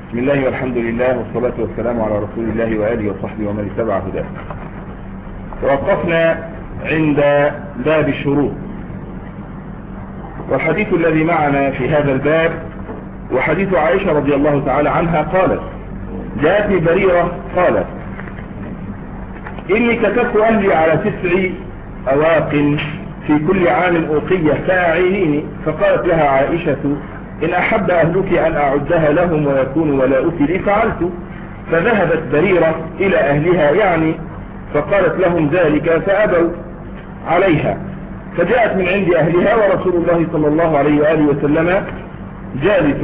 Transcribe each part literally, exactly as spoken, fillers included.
بسم الله والحمد لله والصلاة والسلام على رسول الله وآله وصحبه ومن اتبع هداه. توقفنا عند باب الشروط، والحديث الذي معنا في هذا الباب وحديث عائشة رضي الله تعالى عنها قالت: جاءتني بريرة قالت: إني كتبت أهلي على تسع أواق في كل عام أوقية فأعينيني. فقالت لها عائشة: إن أحب أهلك أن أعدها لهم ويكون ولاؤك لي فعلت. فذهبت بريرة إلى أهلها يعني فقالت لهم ذلك فأبوا عليها، فجاءت من عند أهلها ورسول الله صلى الله عليه وآله وسلم جالس،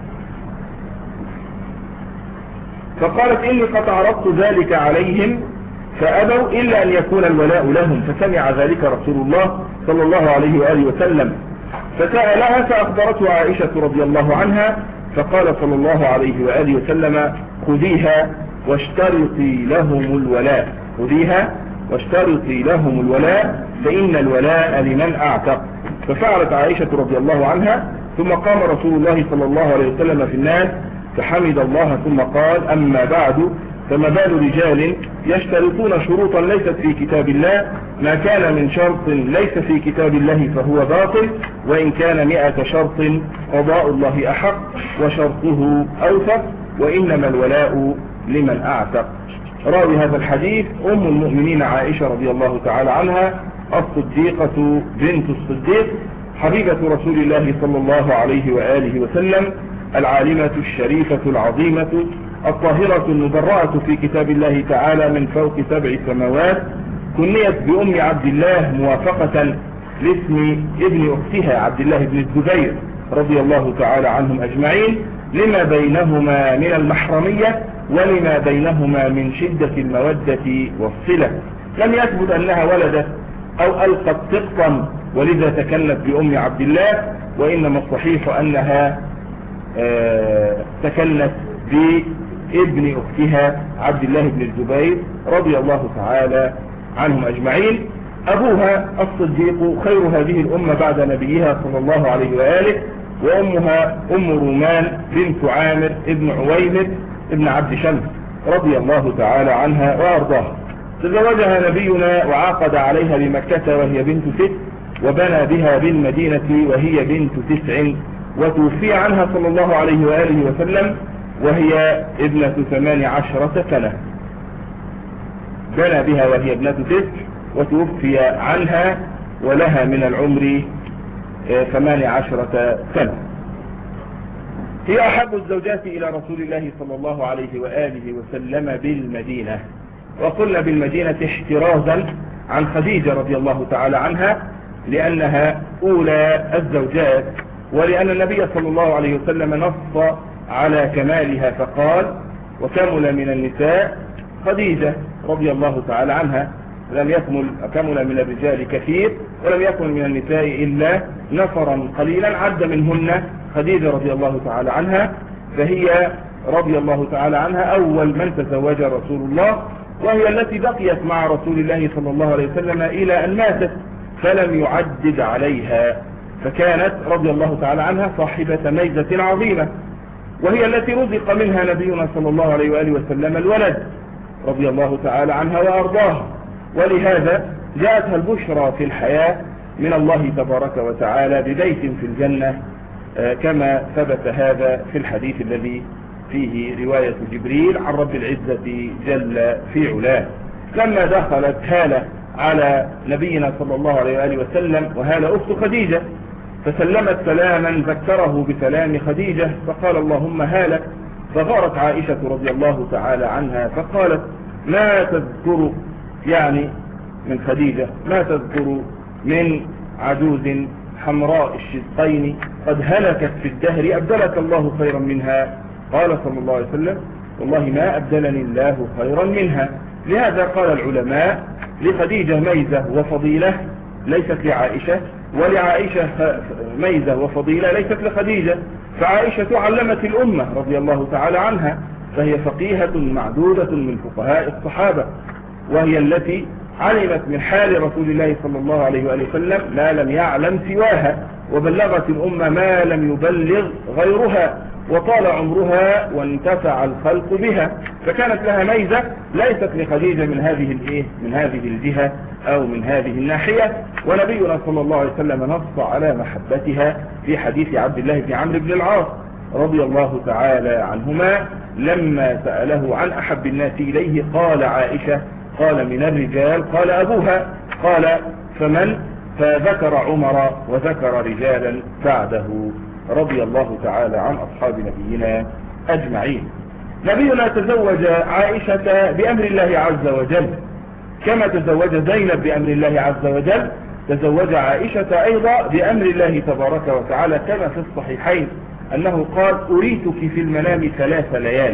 فقالت: إني قد عرضت ذلك عليهم فأبوا إلا أن يكون الولاء لهم. فسمع ذلك رسول الله صلى الله عليه وآله وسلم فسألها فأخبرته عائشة رضي الله عنها، فقال صلى الله عليه وآله وسلم: خذيها واشترطي لهم الولاء، خذيها واشترطي لهم الولاء فإن الولاء لمن أعتق. ففعلت عائشة رضي الله عنها، ثم قام رسول الله صلى الله عليه وسلم في الناس فحمد الله ثم قال: أما بعد، فما بال رجال يشترطون شروطا ليست في كتاب الله، ما كان من شرط ليس في كتاب الله فهو باطل، وإن كان مئة شرط قضاء الله أحق وشرطه أوثق، وإنما الولاء لمن أعتق. راوي هذا الحديث أم المؤمنين عائشة رضي الله تعالى عنها الصديقة بنت الصديق حبيبة رسول الله صلى الله عليه وآله وسلم، العالمة الشريفة العظيمة الطاهرة المبرأة في كتاب الله تعالى من فوق سبع سماوات، كنيت بأم عبد الله موافقة لاسم ابن أختها عبد الله بن الزبير رضي الله تعالى عنهم أجمعين، لما بينهما من المحرمية ولما بينهما من شدة المودة والصلة. لم يثبت أنها ولدت أو ألقت سقطا ولذا تكنت بأم عبد الله، وإنما الصحيح أنها آه تكنت بابن أختها عبد الله بن الزبير رضي الله تعالى عنهم أجمعين. أبوها الصديق خير هذه الأمة بعد نبيها صلى الله عليه وآله، وأمها أم رومان بنت عامر ابن عويمر ابن عبد شمس رضي الله تعالى عنها وأرضاها. تزوجها نبينا وعاقد عليها بمكة وهي بنت ست، وبنى بها بالمدينة وهي بنت تسع، وتوفي عنها صلى الله عليه وآله وسلم وهي ابنة ثمان عشرة سنة. بنى بها وهي ابنة تسع وتوفي عنها ولها من العمر ثمان عشرة سنة. هي أحب الزوجات إلى رسول الله صلى الله عليه وآله وسلم بالمدينة، وقلنا بالمدينة احترازا عن خديجة رضي الله تعالى عنها لأنها أولى الزوجات، ولأن النبي صلى الله عليه وسلم نص على كمالها فقال: وكمل من النساء خديجة رضي الله تعالى عنها. لم يكمل كمل من الرجال كثير ولم يكن من النساء إلا نفرا قليلا، عد منهن خديجة رضي الله تعالى عنها، فهي رضي الله تعالى عنها أول من تزوج رسول الله، وهي التي بقيت مع رسول الله صلى الله عليه وسلم إلى أن ماتت فلم يعدد عليها، فكانت رضي الله تعالى عنها صاحبة ميزة عظيمة، وهي التي رزق منها نبينا صلى الله عليه وآله وسلم الولد رضي الله تعالى عنها وأرضاها، ولهذا جاءتها البشرى في الحياة من الله تبارك وتعالى ببيت في الجنة، كما ثبت هذا في الحديث الذي فيه رواية جبريل عن رب العزة جل في علاه. لما دخلت هالة على نبينا صلى الله عليه وآله وسلم، وهالة أخت خديجة، فسلمت سلاما ذكره بسلام خديجة، فقال: اللهم هالة. فغارت عائشة رضي الله تعالى عنها فقالت: ما تذكر يعني من خديجة، ما تذكر من عجوز حمراء الشدقين قد هلكت في الدهر أبدلك الله خيرا منها. قال صلى الله عليه وسلم: والله ما أبدلني الله خيرا منها. لهذا قال العلماء: لخديجة ميزة وفضيلة ليست لعائشة، ولعائشة ميزة وفضيلة ليست لخديجة. فعائشة علمت الأمة رضي الله تعالى عنها، فهي فقيهة معدودة من فقهاء الصحابة، وهي التي علمت من حال رسول الله صلى الله عليه وآله وسلم ما لم يعلم سواها، وبلغت الأمة ما لم يبلغ غيرها، وطال عمرها وانتفع الخلق بها، فكانت لها ميزة ليست لخديجة من هذه الايه من هذه الجهة او من هذه الناحية. ونبينا صلى الله عليه وسلم نص على محبتها في حديث عبد الله بن عمرو بن العاص رضي الله تعالى عنهما لما سأله عن أحب الناس إليه قال عائشة، قال من الرجال، قال أبوها، قال فمن؟ فذكر عمر وذكر رجالا بعده رضي الله تعالى عن أصحاب نبينا أجمعين. نبينا تزوج عائشة بأمر الله عز وجل كما تزوج زينب بأمر الله عز وجل، تزوج عائشة أيضا بأمر الله تبارك وتعالى كما في الصحيحين أنه قال أريتك في المنام ثلاث ليال.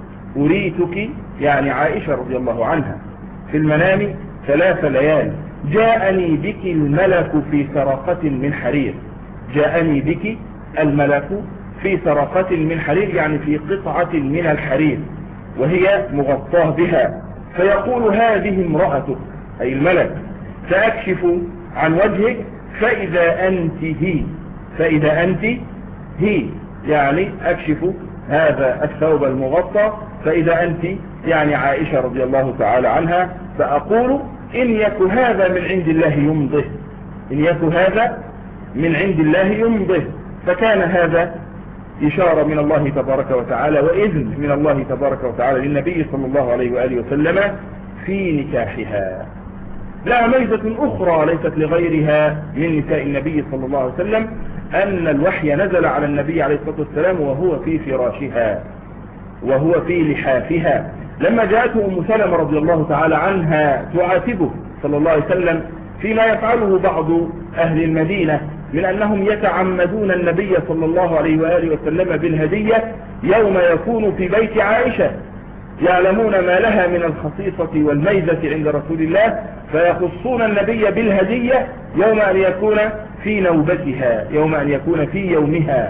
أريتك يعني عائشة رضي الله عنها في المنام ثلاث ليال، جاءني بك الملك في سراقة من حرير. جاءني بك الملك في سراقة من حرير يعني في قطعة من الحرير وهي مغطاه بها، فيقول هذه امرأتك أي الملك، سأكشف عن وجهك فإذا أنت هي، فإذا أنت هي يعني أكشف هذا الثوب المغطى، فإذا أنت يعني عائشة رضي الله تعالى عنها، فأقول إن يك هذا من عند الله يمضه، إن يك هذا من عند الله يمضه. فكان هذا إشارة من الله تبارك وتعالى وإذن من الله تبارك وتعالى للنبي صلى الله عليه وآله وسلم في نكاحها. لا ميزة أخرى ليست لغيرها من نساء النبي صلى الله عليه وسلم أن الوحي نزل على النبي عليه الصلاة والسلام وهو في فراشها وهو في لحافها. لما جاءته أم سلمة رضي الله تعالى عنها تعاتبه صلى الله عليه وسلم فيما يفعله بعض أهل المدينة من أنهم يتعمدون النبي صلى الله عليه وآله وسلم بالهدية يوم يكون في بيت عائشة، يعلمون ما لها من الخصيصة والميزة عند رسول الله، فيخصون النبي بالهدية يوم أن يكون في نوبتها، يوم أن يكون في يومها.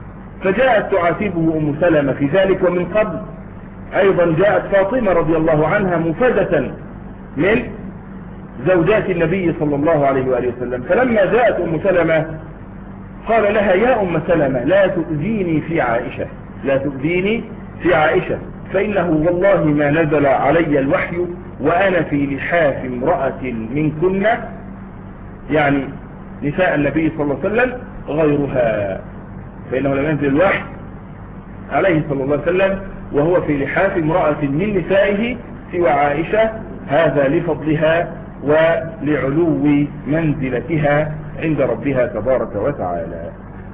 فجاءت تعاتبه أم سلمة في ذلك. ومن قبل أيضا جاءت فاطمة رضي الله عنها مفادة من زوجات النبي صلى الله عليه وآله وسلم، فلما جاءت أم سلمة قال لها يا أم سلمة لا تؤذيني في عائشة، لا تؤذيني في عائشة، فإنه والله ما نزل علي الوحي وأنا في لحاف امرأة منكن، يعني نساء النبي صلى الله عليه وسلم غيرها، فإنه لم ينزل الوحي عليه صلى الله عليه وسلم وهو في لحاف امرأة من نسائه سوى عائشة، هذا لفضلها ولعلو منزلتها عند ربها تبارك وتعالى.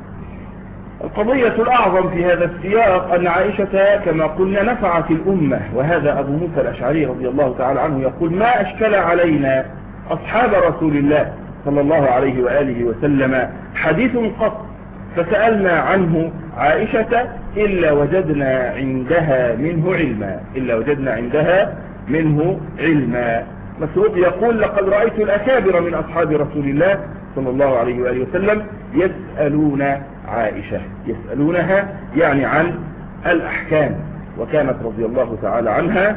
القضية الأعظم في هذا السياق أن عائشة كما قلنا نفعت الأمة، وهذا أبو موسى الأشعري رضي الله تعالى عنه يقول ما أشكل علينا أصحاب رسول الله صلى الله عليه وآله وسلم حديث قط فسألنا عنه عائشة إلا وجدنا عندها منه علما، إلا وجدنا عندها منه علما. مسروق يقول لقد رأيت الأكابر من أصحاب رسول الله صلى الله عليه وآله وسلم يسألون عائشة، يسألونها يعني عن الأحكام، وكانت رضي الله تعالى عنها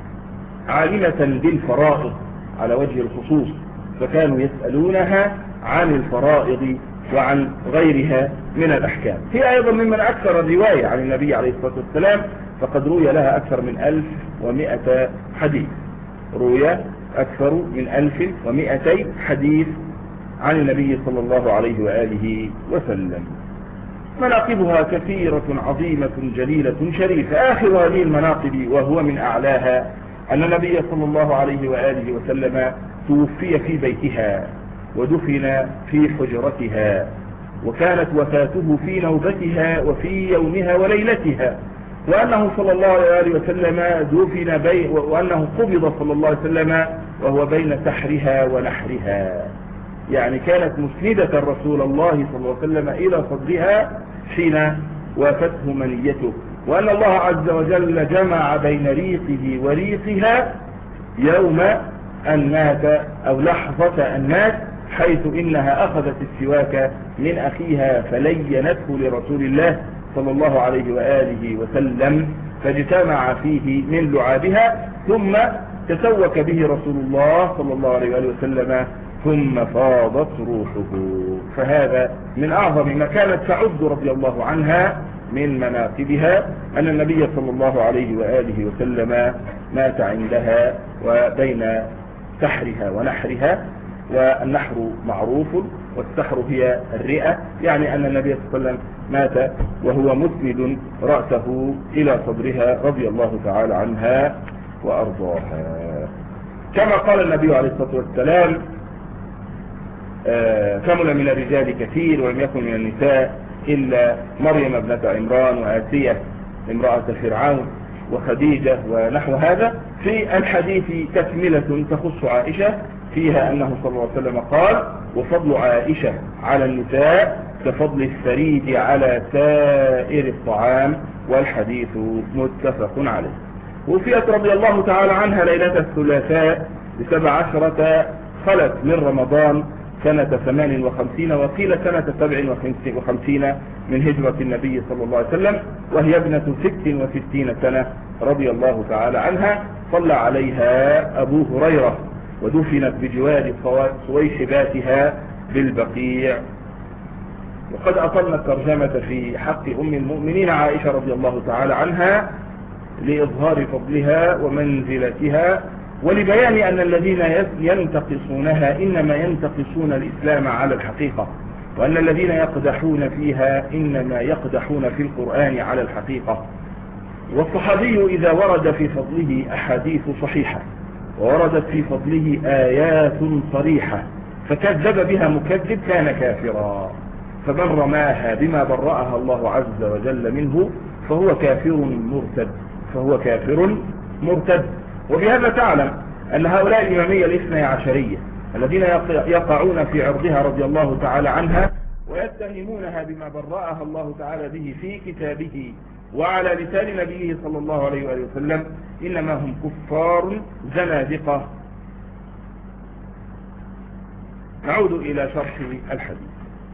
عالمة بالفرائض على وجه الخصوص، فكانوا يسألونها عن الفرائض وعن غيرها من الأحكام. هي أيضا ممن أكثر الرواية عن النبي عليه الصلاة والسلام، فقد روي لها أكثر من ألف ومئة حديث، روي أكثر من ألف ومئتي حديث عن النبي صلى الله عليه وآله وسلم. مناقبها كثيرة عظيمة جليلة شريفة. آخر هذه المناقب وهو من أعلاها أن النبي صلى الله عليه وآله وسلم توفي في بيتها ودفن في حجرتها، وكانت وفاته في نوبتها وفي يومها وليلتها، وأنه صلى الله عليه وسلم دفن بي وأنه قبض صلى الله عليه وسلم وهو بين سحرها ونحرها، يعني كانت مسندة رسول الله صلى الله عليه وسلم إلى صدرها حين وافته منيته، وأن الله عز وجل جمع بين ريقه وريقها يوم أن مات أو لحظة أن مات، حيث إنها أخذت السواك من أخيها فلينته لرسول الله صلى الله عليه وآله وسلم فاجتمع فيه من لعابها، ثم تسوك به رسول الله صلى الله عليه وآله وسلم ثم فاضت روحه. فهذا من أعظم ما كانت تعد رضي الله عنها من مناقبها أن النبي صلى الله عليه وآله وسلم مات عندها وبين سحرها ونحرها، والنحر معروف والسحر هي الرئة، يعني أن النبي صلى الله عليه وسلم مات وهو مسند رأسه إلى صدرها رضي الله تعالى عنها وأرضاها. كما قال النبي عليه الصلاة والسلام: كمل من الرجال كثير ولم يكن من النساء إلا مريم ابنة عمران وآسية امرأة فرعون وخديجة ونحو هذا. في الحديث تكملة تخص عائشة فيها أنه صلى الله عليه وسلم قال: وفضل عائشة على النساء كفضل الثريد على سائر الطعام، والحديث متفق عليه. وفيت رضي الله تعالى عنها ليلة الثلاثاء بسبع عشرة خلت من رمضان سنة ثمان وخمسين وقيل سنة سبع وخمسين من هجرة النبي صلى الله عليه وسلم، وهي ابنة ست وستين سنة رضي الله تعالى عنها. صلى عليها أبو هريرة ودفنت بجوار صويحباتها بالبقيع. وقد أطلنا الترجمة في حق أم المؤمنين عائشة رضي الله تعالى عنها لإظهار فضلها ومنزلتها، ولبيان أن الذين ينتقصونها إنما ينتقصون الإسلام على الحقيقة، وأن الذين يقدحون فيها إنما يقدحون في القرآن على الحقيقة. والصحابي إذا ورد في فضله أحاديث صحيحة ووردت في فضله آيات صريحة فكذب بها مكذب كان كافرا، فمن رماها بما برأها الله عز وجل منه فهو كافر مرتد فهو كافر مرتد. وبهذا تعلم أن هؤلاء الإمامية الاثنى عشرية الذين يقعون في عرضها رضي الله تعالى عنها ويتهمونها بما برأها الله تعالى به في كتابه وعلى لسان نبيه صلى الله عليه وآله وسلم إنما هم كفار زنادقة. نعود إلى شرح الحديث.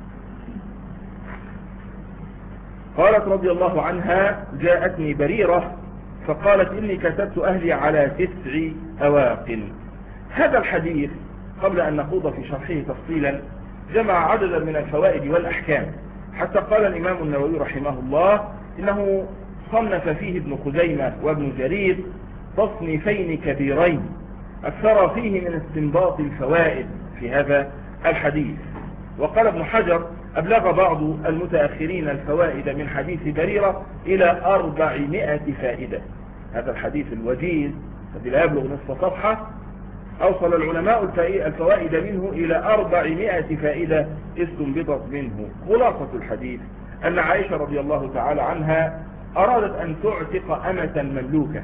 قالت رضي الله عنها: جاءتني بريرة فقالت: إني كتبت أهلي على تسع أواق. هذا الحديث قبل أن نخوض في شرحه تفصيلا جمع عددا من الفوائد والأحكام، حتى قال الإمام النووي رحمه الله إنه صنف فيه ابن خزيمة وابن جرير تصنيفين كبيرين أكثر فيه من استنباط الفوائد في هذا الحديث. وقال ابن حجر: أبلغ بعض المتأخرين الفوائد من حديث بريرة إلى أربعمائة فائدة. هذا الحديث الوجيز الذي لا يبلغ نصف صفحة أوصل العلماء الفوائد منه إلى أربعمائة فائدة استنبطت منه. خلاصة الحديث أن عائشة رضي الله تعالى عنها أرادت أن تعتق أمة مملوكة،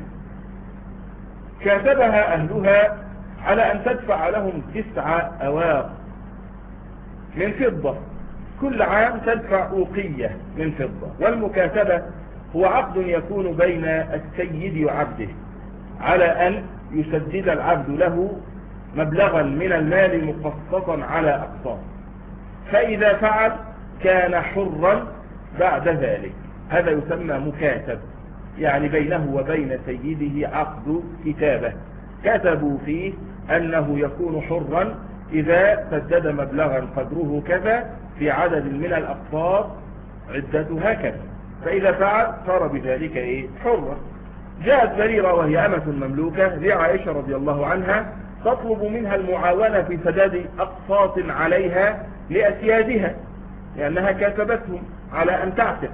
كاتبها أهلها على أن تدفع لهم تسع أواق من فضة، كل عام تدفع أوقية من فضة. والمكاتبة هو عقد يكون بين السيد وعبده على أن يسدد العبد له مبلغا من المال مقسطا على أقساط، فإذا فعل كان حرا بعد ذلك. هذا يسمى مكاتب، يعني بينه وبين سيده عقد كتابة كتبوا فيه أنه يكون حرا إذا سدد مبلغا قدره كذا في عدد من الأقساط عدتها كذا، فإذا فعل صار بذلك إيه؟ حرا. جاءت بريرة وهي أمة مملوكة لعائشة رضي الله عنها تطلب منها المعاونة في سداد أقساط عليها لأسيادها لأنها كاتبتهم على أن تعتق.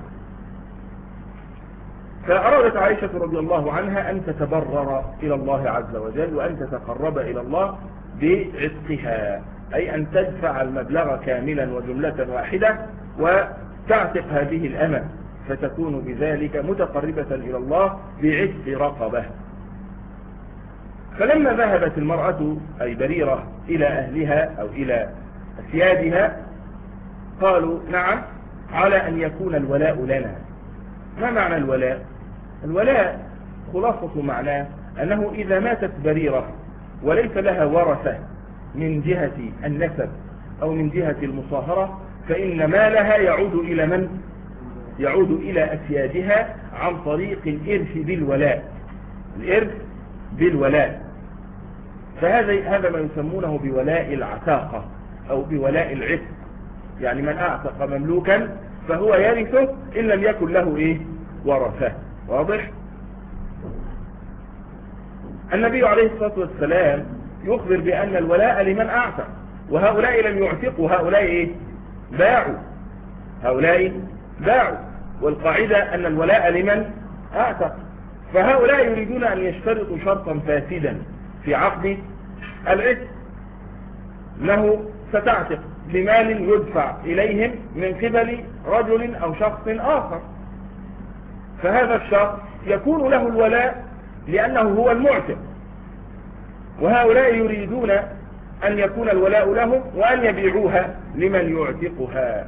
فأرادت عائشة رضي الله عنها أن تتبرر إلى الله عز وجل وأن تتقرب إلى الله بعتقها، أي أن تدفع المبلغ كاملا وجملة واحدة وتعتق هذه الأمة، فتكون بذلك متقربة إلى الله بعتق رقبة. فلما ذهبت المرأة أي بريرة إلى أهلها أو إلى أسيادها قالوا: نعم، على أن يكون الولاء لنا. ما معنى الولاء؟ الولاء خلاصة معناه أنه إذا ماتت بريرة وليس لها ورثة من جهة النسب أو من جهة المصاهرة فإن مالها يعود إلى من؟ يعود إلى أسيادها عن طريق الإرث بالولاء. الإرث بالولاء، فهذا هذا ما يسمونه بولاء العتاقة أو بولاء العتق، يعني من أعتق مملوكا فهو يرثه إن لم يكن له إيه ورثة. واضح؟ النبي عليه الصلاة والسلام يخبر بأن الولاء لمن أعتق، وهؤلاء لم يعتقوا، هؤلاء إيه باعوا، هؤلاء باعوا، والقاعدة أن الولاء لمن أعتق. فهؤلاء يريدون أن يشترطوا شرطا فاسدا في عقد العتق، أنه ستعتق بمال يدفع إليهم من قبل رجل أو شخص آخر، فهذا الشخص يكون له الولاء لأنه هو المعتق، وهؤلاء يريدون أن يكون الولاء لهم وأن يبيعوها لمن يعتقها.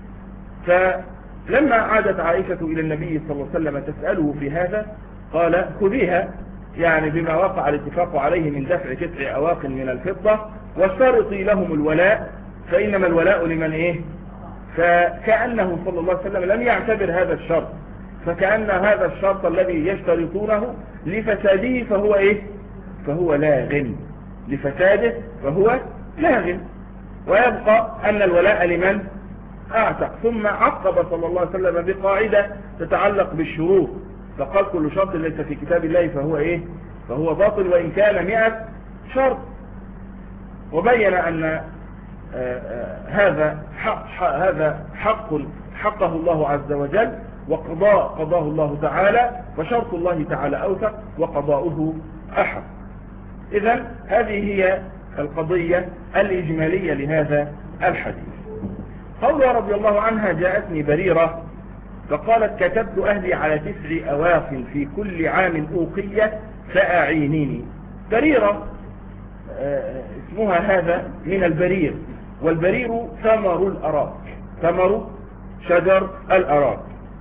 فلما عادت عائشة إلى النبي صلى الله عليه وسلم تسأله في هذا قال خذيها، يعني بما وقع الاتفاق عليه من دفع تسع أواق من الفضة، واشترطي لهم الولاء فإنما الولاء لمن إيه. فكأنه صلى الله عليه وسلم لم يعتبر هذا الشرط، فكأن هذا الشرط الذي يشترطونه لفساده فهو إيه فهو لاغ، لفساده فهو لاغ، ويبقى أن الولاء لمن أعتق. ثم عقب صلى الله عليه وسلم بقاعدة تتعلق بالشروط، فقال كل شرط ليس في كتاب الله فهو إيه فهو باطل وإن كان مئة شرط، وبين أن آآ آآ هذا حق هذا حق حقه الله عز وجل، وقضاء قضاه الله تعالى، وشرط الله تعالى أوثق وقضاؤه أحق. إذن هذه هي القضية الإجمالية لهذا الحديث. قوله رضي الله عنها جاءتني بريرة فقالت كتبت أهلي على تسع أواق في كل عام أوقية فأعينيني. بريرة اسمها هذا من البرير، والبرير ثمر الأراك، ثمر شجر الأراك.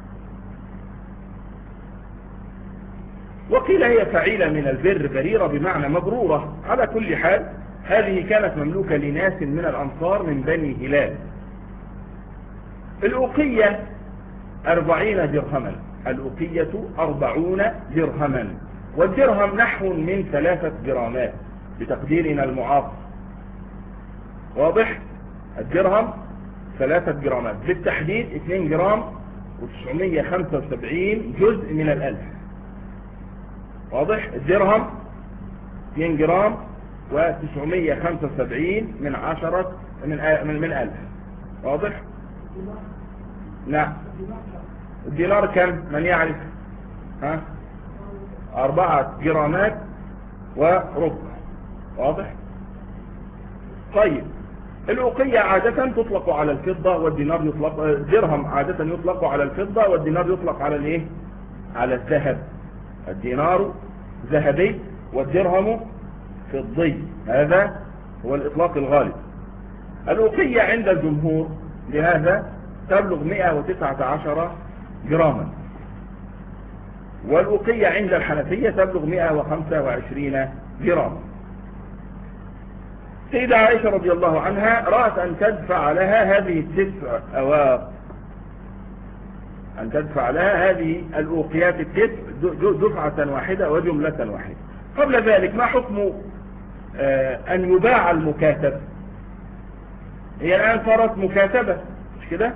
وقيل هي فعيلة من البر، بريرة بمعنى مبرورة. على كل حال هذه كانت مملوكة لناس من الأنصار من بني هلال. الأوقية أربعين درهما، الأوقية أربعون درهما، والدرهم نحو من ثلاثة جرامات بتقديرنا المعاصر. واضح؟ الدرهم ثلاثة جرامات، بالتحديد اثنين جرام وتسعمية خمسة وسبعين جزء من الألف. واضح؟ الدرهم اثنين جرام وتسعمية خمسة وسبعين من عشرة من من, من ألف. واضح؟ نعم. الدينار كم؟ من يعرف؟ ها؟ أربعة جرامات وربع. واضح؟ طيب، الأوقية عادة تطلق على الفضة، والدينار يطلق، الدرهم عادة يطلق على الفضة، والدينار يطلق على الايه؟ على الذهب. الدينار ذهبي والدرهم فضي، هذا هو الإطلاق الغالب. الأوقية عند الجمهور لهذا تبلغ مئة وتسعة عشر جراما، والأوقية عند الحنفية تبلغ مئة وخمسة وعشرين جراما. سيدة عائشة رضي الله عنها رأت أن تدفع لها هذه التسع أواق، أن تدفع لها هذه الأوقيات التسع دفعة واحدة وجملة واحدة. قبل ذلك ما حكم آه أن يباع المكاتب؟ هي الآن صارت مكاتبة، مش كده؟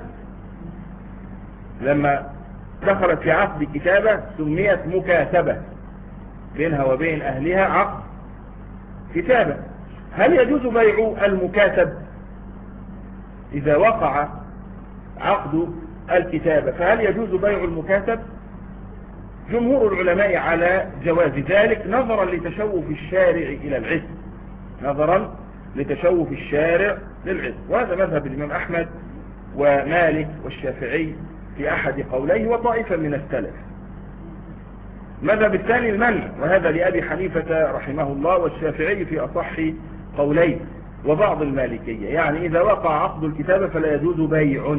لما دخلت في عقد كتابة سميت مكاتبة، بينها وبين أهلها عقد كتابة. هل يجوز بيع المكاتب إذا وقع عقد الكتابة؟ فهل يجوز بيع المكاتب؟ جمهور العلماء على جواز ذلك نظرا لتشوف الشارع إلى العتق، نظرا لتشوف الشارع للعتق، وهذا مذهب الإمام أحمد ومالك والشافعي في أحد قوليه وطائفة من السلف. مذهب الثاني المنع، وهذا لأبي حنيفة رحمه الله والشافعي في أصح قوليه وبعض المالكية، يعني إذا وقع عقد الكتابة فلا يجوز بيع.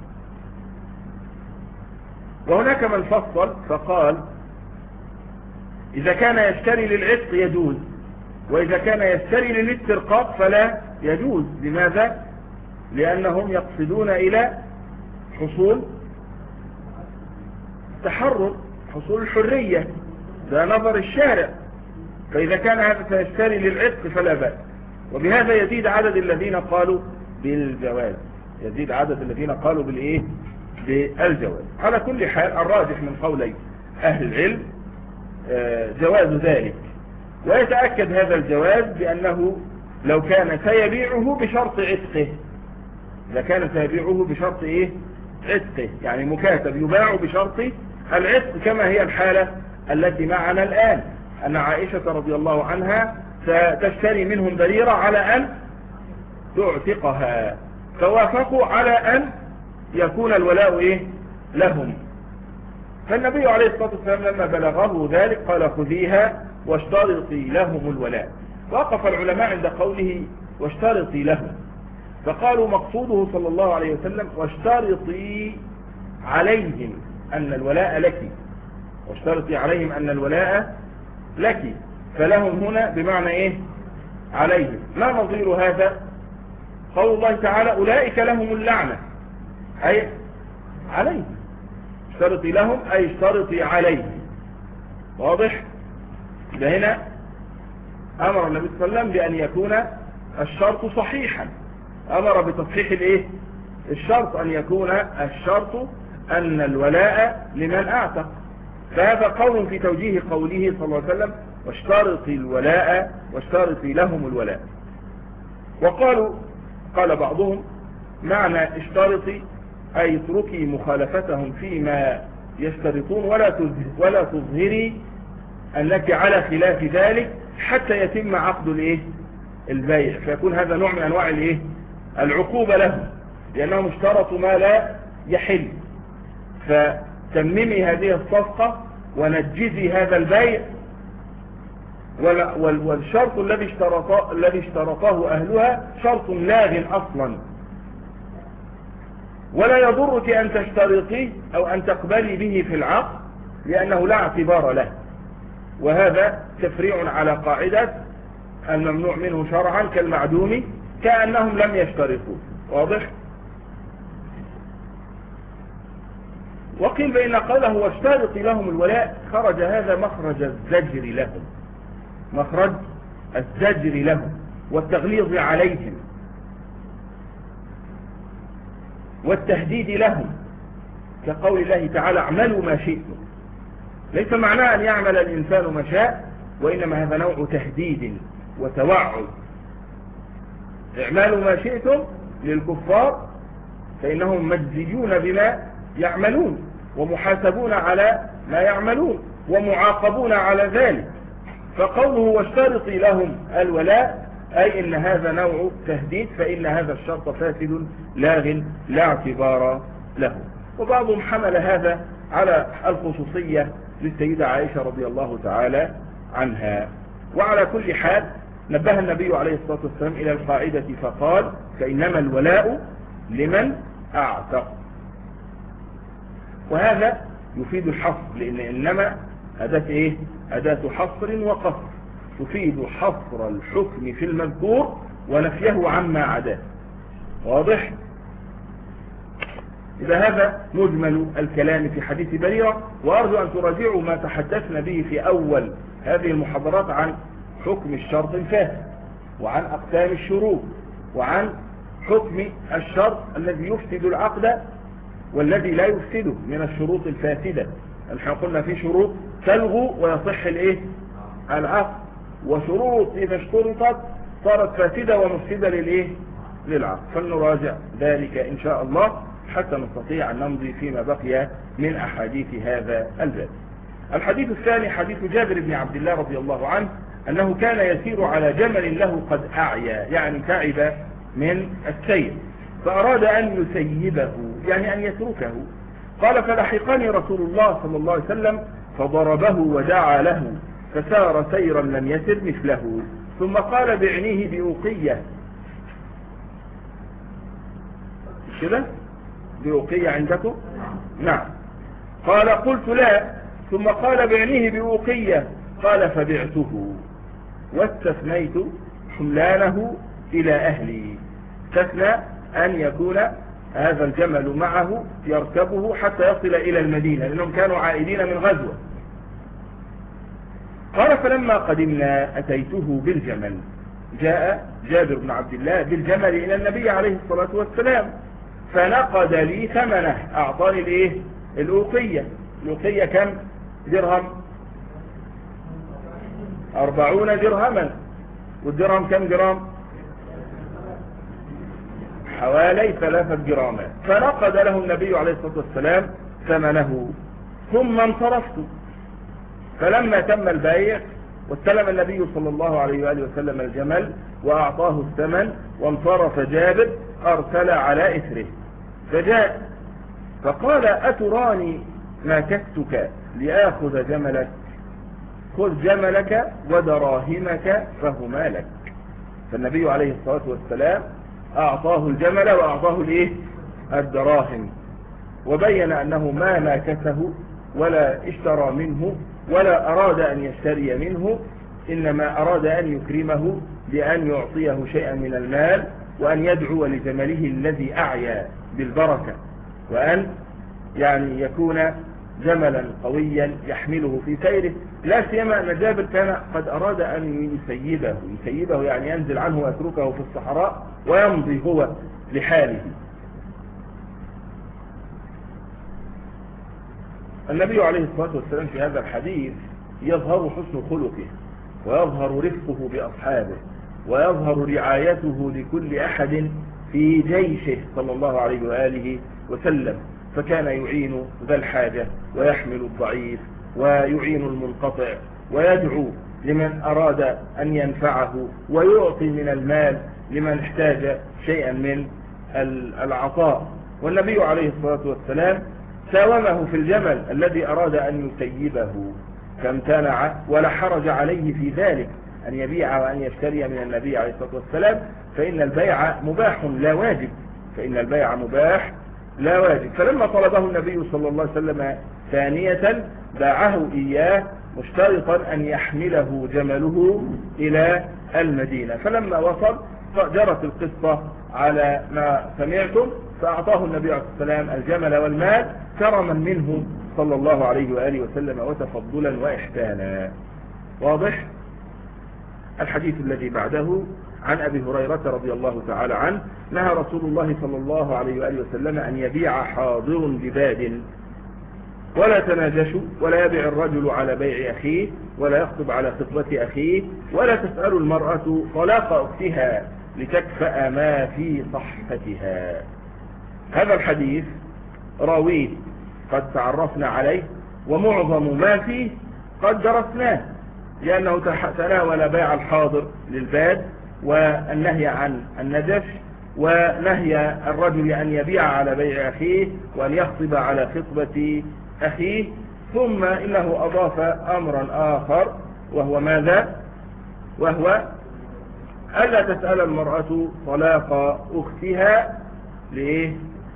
وهناك من فصل فقال إذا كان يشتري للعتق يجوز، وإذا كان يشتري للاسترقاق فلا يجوز. لماذا؟ لأنهم يقصدون إلى حصول تحرر، حصول الحرية، ده نظر الشارع. فإذا كان هذا سيشتري للعتق فلا بأس. وبهذا يزيد عدد الذين قالوا بالجواز، يزيد عدد الذين قالوا بالإيه؟ بالجواز. على كل حال الراجح من قولي أهل العلم جواز ذلك، ويتأكد هذا الجواز بأنه لو كان سيبيعه بشرط عتقه، إذا كان سيبيعه بشرط إيه؟ عتقه، يعني مكاتب يباع بشرط العتق، كما هي الحالة التي معنا الآن، أن عائشة رضي الله عنها ستشتري منهم بريرة على أن تعتقها، فوافقوا على أن يكون الولاء إيه؟ لهم. فالنبي عليه الصلاة والسلام لما بلغه ذلك قال خذيها واشترطي لهم الولاء. وقف العلماء عند قوله واشترطي لهم، فقالوا مقصوده صلى الله عليه وسلم واشترطي عليهم أن الولاء لك، واشترطي عليهم أن الولاء لك، فلهم هنا بمعنى إيه؟ عليهم. ما نظير هذا؟ قول الله تعالى أولئك لهم اللعنة، أي عليهم، اشترطي لهم أي اشترطي عليهم. واضح؟ إذا هنا أمر النبي صلى الله عليه وسلم بأن يكون الشرط صحيحا، أمر بتصحيح الإيه؟ الشرط، أن يكون الشرط أن الولاء لمن أعتق. فهذا قول في توجيه قوله صلى الله عليه وسلم واشترطي الولاء واشترطي لهم الولاء. وقالوا قال بعضهم معنى اشترطي أي اتركي مخالفتهم فيما يشترطون ولا ولا تظهري أنك على خلاف ذلك حتى يتم عقد الايه؟ البيع، فيكون هذا نوع من أنواع الايه؟ العقوبة لهم، لأنهم اشترطوا ما لا يحل، فتممي هذه الصفقة ونجزي هذا البيع، والشرط الذي اشترطاه الذي اشترطاه أهلها شرط لاغ أصلا، ولا يضرك أن تشترطي أو أن تقبلي به في العقد لأنه لا اعتبار له. وهذا تفريع على قاعدة الممنوع منه شرعا كالمعدوم كأنهم لم يشترطوا. واضح؟ وقيل بأن قوله واشترطي لهم الولاء خرج هذا مخرج الزجر لهم، مخرج الزجر لهم والتغليظ عليهم والتهديد لهم، كقول الله تعالى اعملوا ما شئتم. ليس معناه أن يعمل الإنسان ما شاء، وإنما هذا نوع تهديد وتوعد. اعملوا ما شئتم للكفار فإنهم مجزيون بما يعملون ومحاسبون على ما يعملون ومعاقبون على ذلك. فقوله واشترطي لهم الولاء أي إن هذا نوع تهديد، فإن هذا الشرط فاسد لاغ لا اعتبار له. وبعضهم حمل هذا على الخصوصية للسيدة عائشة رضي الله تعالى عنها. وعلى كل حال نبه النبي عليه الصلاة والسلام إلى القاعدة فقال فإنما الولاء لمن أعتق. وهذا يفيد الحصر، لأن إنما أداة إيه؟ أداة حصر وقصر، تفيد حصر الحكم في المذكور ونفيه عما عداه. واضح؟ إذا هذا مجمل الكلام في حديث بريرة، وأرجو أن تراجعوا ما تحدثنا به في أول هذه المحاضرات عن حكم الشرط الفاسد، وعن أقسام الشروط، وعن حكم الشرط الذي يفسد العقد والذي لا يفسده من الشروط الفاسدة. نحن قلنا في شروط تلغو ويصح الايه؟ العقد، وشروط إذا اشترطت صارت فاسدة ومفسدة للايه؟ للعقد. فلنراجع ذلك إن شاء الله حتى نستطيع أن نمضي فيما بقي من أحاديث هذا الباب. الحديث الثاني حديث جابر بن عبد الله رضي الله عنه أنه كان يسير على جمل له قد أعيا، يعني تعب من السير، فأراد أن يسيبه يعني أن يتركه. قال فلحقني رسول الله صلى الله عليه وسلم فضربه ودعا له فسار سيرا لم يسر مثله، ثم قال بعنيه بأوقية كده، بأوقية عندكم؟ نعم. قال قلت لا، ثم قال بعنيه بأوقية، قال فبعته واستثنيت حملانه إلى أهلي. استثنى أن يكون هذا الجمل معه يركبه حتى يصل إلى المدينة، لأنهم كانوا عائدين من غزوة. قال فلما قدمنا أتيته بالجمل، جاء جابر بن عبد الله بالجمل إلى النبي عليه الصلاة والسلام، فنقد لي ثمنه، أعطاني الإيه؟ الأوقية. الأوقية كم درهم؟ أربعون درهما. والدرهم كم جرام؟ حوالي ثلاثة جرامات. فنقد له النبي عليه الصلاة والسلام ثمنه، ثم انصرفت. فلما تم البيع واستلم النبي صلى الله عليه وآله وسلم الجمل وأعطاه الثمن وانصرف جابر، أرسل على إثره فجاء فقال: أتراني ما كدتك لآخذ جملك؟ خذ جملك ودراهمك فهما لك. فالنبي عليه الصلاة والسلام أعطاه الجمل وأعطاه الإيه؟ الدراهم، وبين أنه ما ماكسه ولا اشترى منه ولا أراد أن يشتري منه، إنما أراد أن يكرمه بأن يعطيه شيئا من المال، وأن يدعو لجمله الذي أعيا بالبركة، وأن يعني يكون جملا قويا يحمله في سيره. لا سيما أن جابر كان قد أراد أن يسيبه يسيبه يعني ينزل عنه ويتركه في الصحراء ويمضي هو لحاله. النبي عليه الصلاة والسلام في هذا الحديث يظهر حسن خلقه، ويظهر رفقه بأصحابه، ويظهر رعايته لكل أحد في جيشه صلى الله عليه وآله وسلم. فكان يعين ذا الحاجة ويحمل الضعيف ويعين المنقطع ويدعو لمن أراد أن ينفعه، ويعطي من المال لمن احتاج شيئا من العطاء. والنبي عليه الصلاة والسلام ساومه في الجمل الذي أراد أن يسيبه فامتنع، ولا حرج عليه في ذلك أن يبيع وأن يشتري من النبي عليه الصلاة والسلام، فإن البيع مباح لا واجب فإن البيع مباح لا واجب. فلما طلبه النبي صلى الله عليه وسلم ثانية باعه إياه مشترطا أن يحمله جمله إلى المدينة. فلما وصل جرت القصة على ما سمعتم، فأعطاه النبي عليه الصلاة والسلام الجمل والمال كرما منه صلى الله عليه وآله وسلم وتفضلا وإحسانا. واضح؟ الحديث الذي بعده عن أبي هريرة رضي الله تعالى عنه: نهى رسول الله صلى الله عليه وآله وسلم أن يبيع حاضر بباد، ولا تناجشوا، ولا يبيع الرجل على بيع أخيه، ولا يخطب على خطبة أخيه، ولا تسأل المرأة طلاق أختها لتكفأ ما في صحفتها. هذا الحديث راويه قد تعرفنا عليه، ومعظم ما فيه قد درسناه، لأنه تناول بيع الحاضر للباد، والنهي عن النجش، ونهي الرجل أن يبيع على بيع أخيه، وأن يخطب على خطبة أخيه. ثم إنه أضاف أمرا آخر، وهو ماذا؟ وهو ألا تسأل المرأة طلاق أختها لإيه؟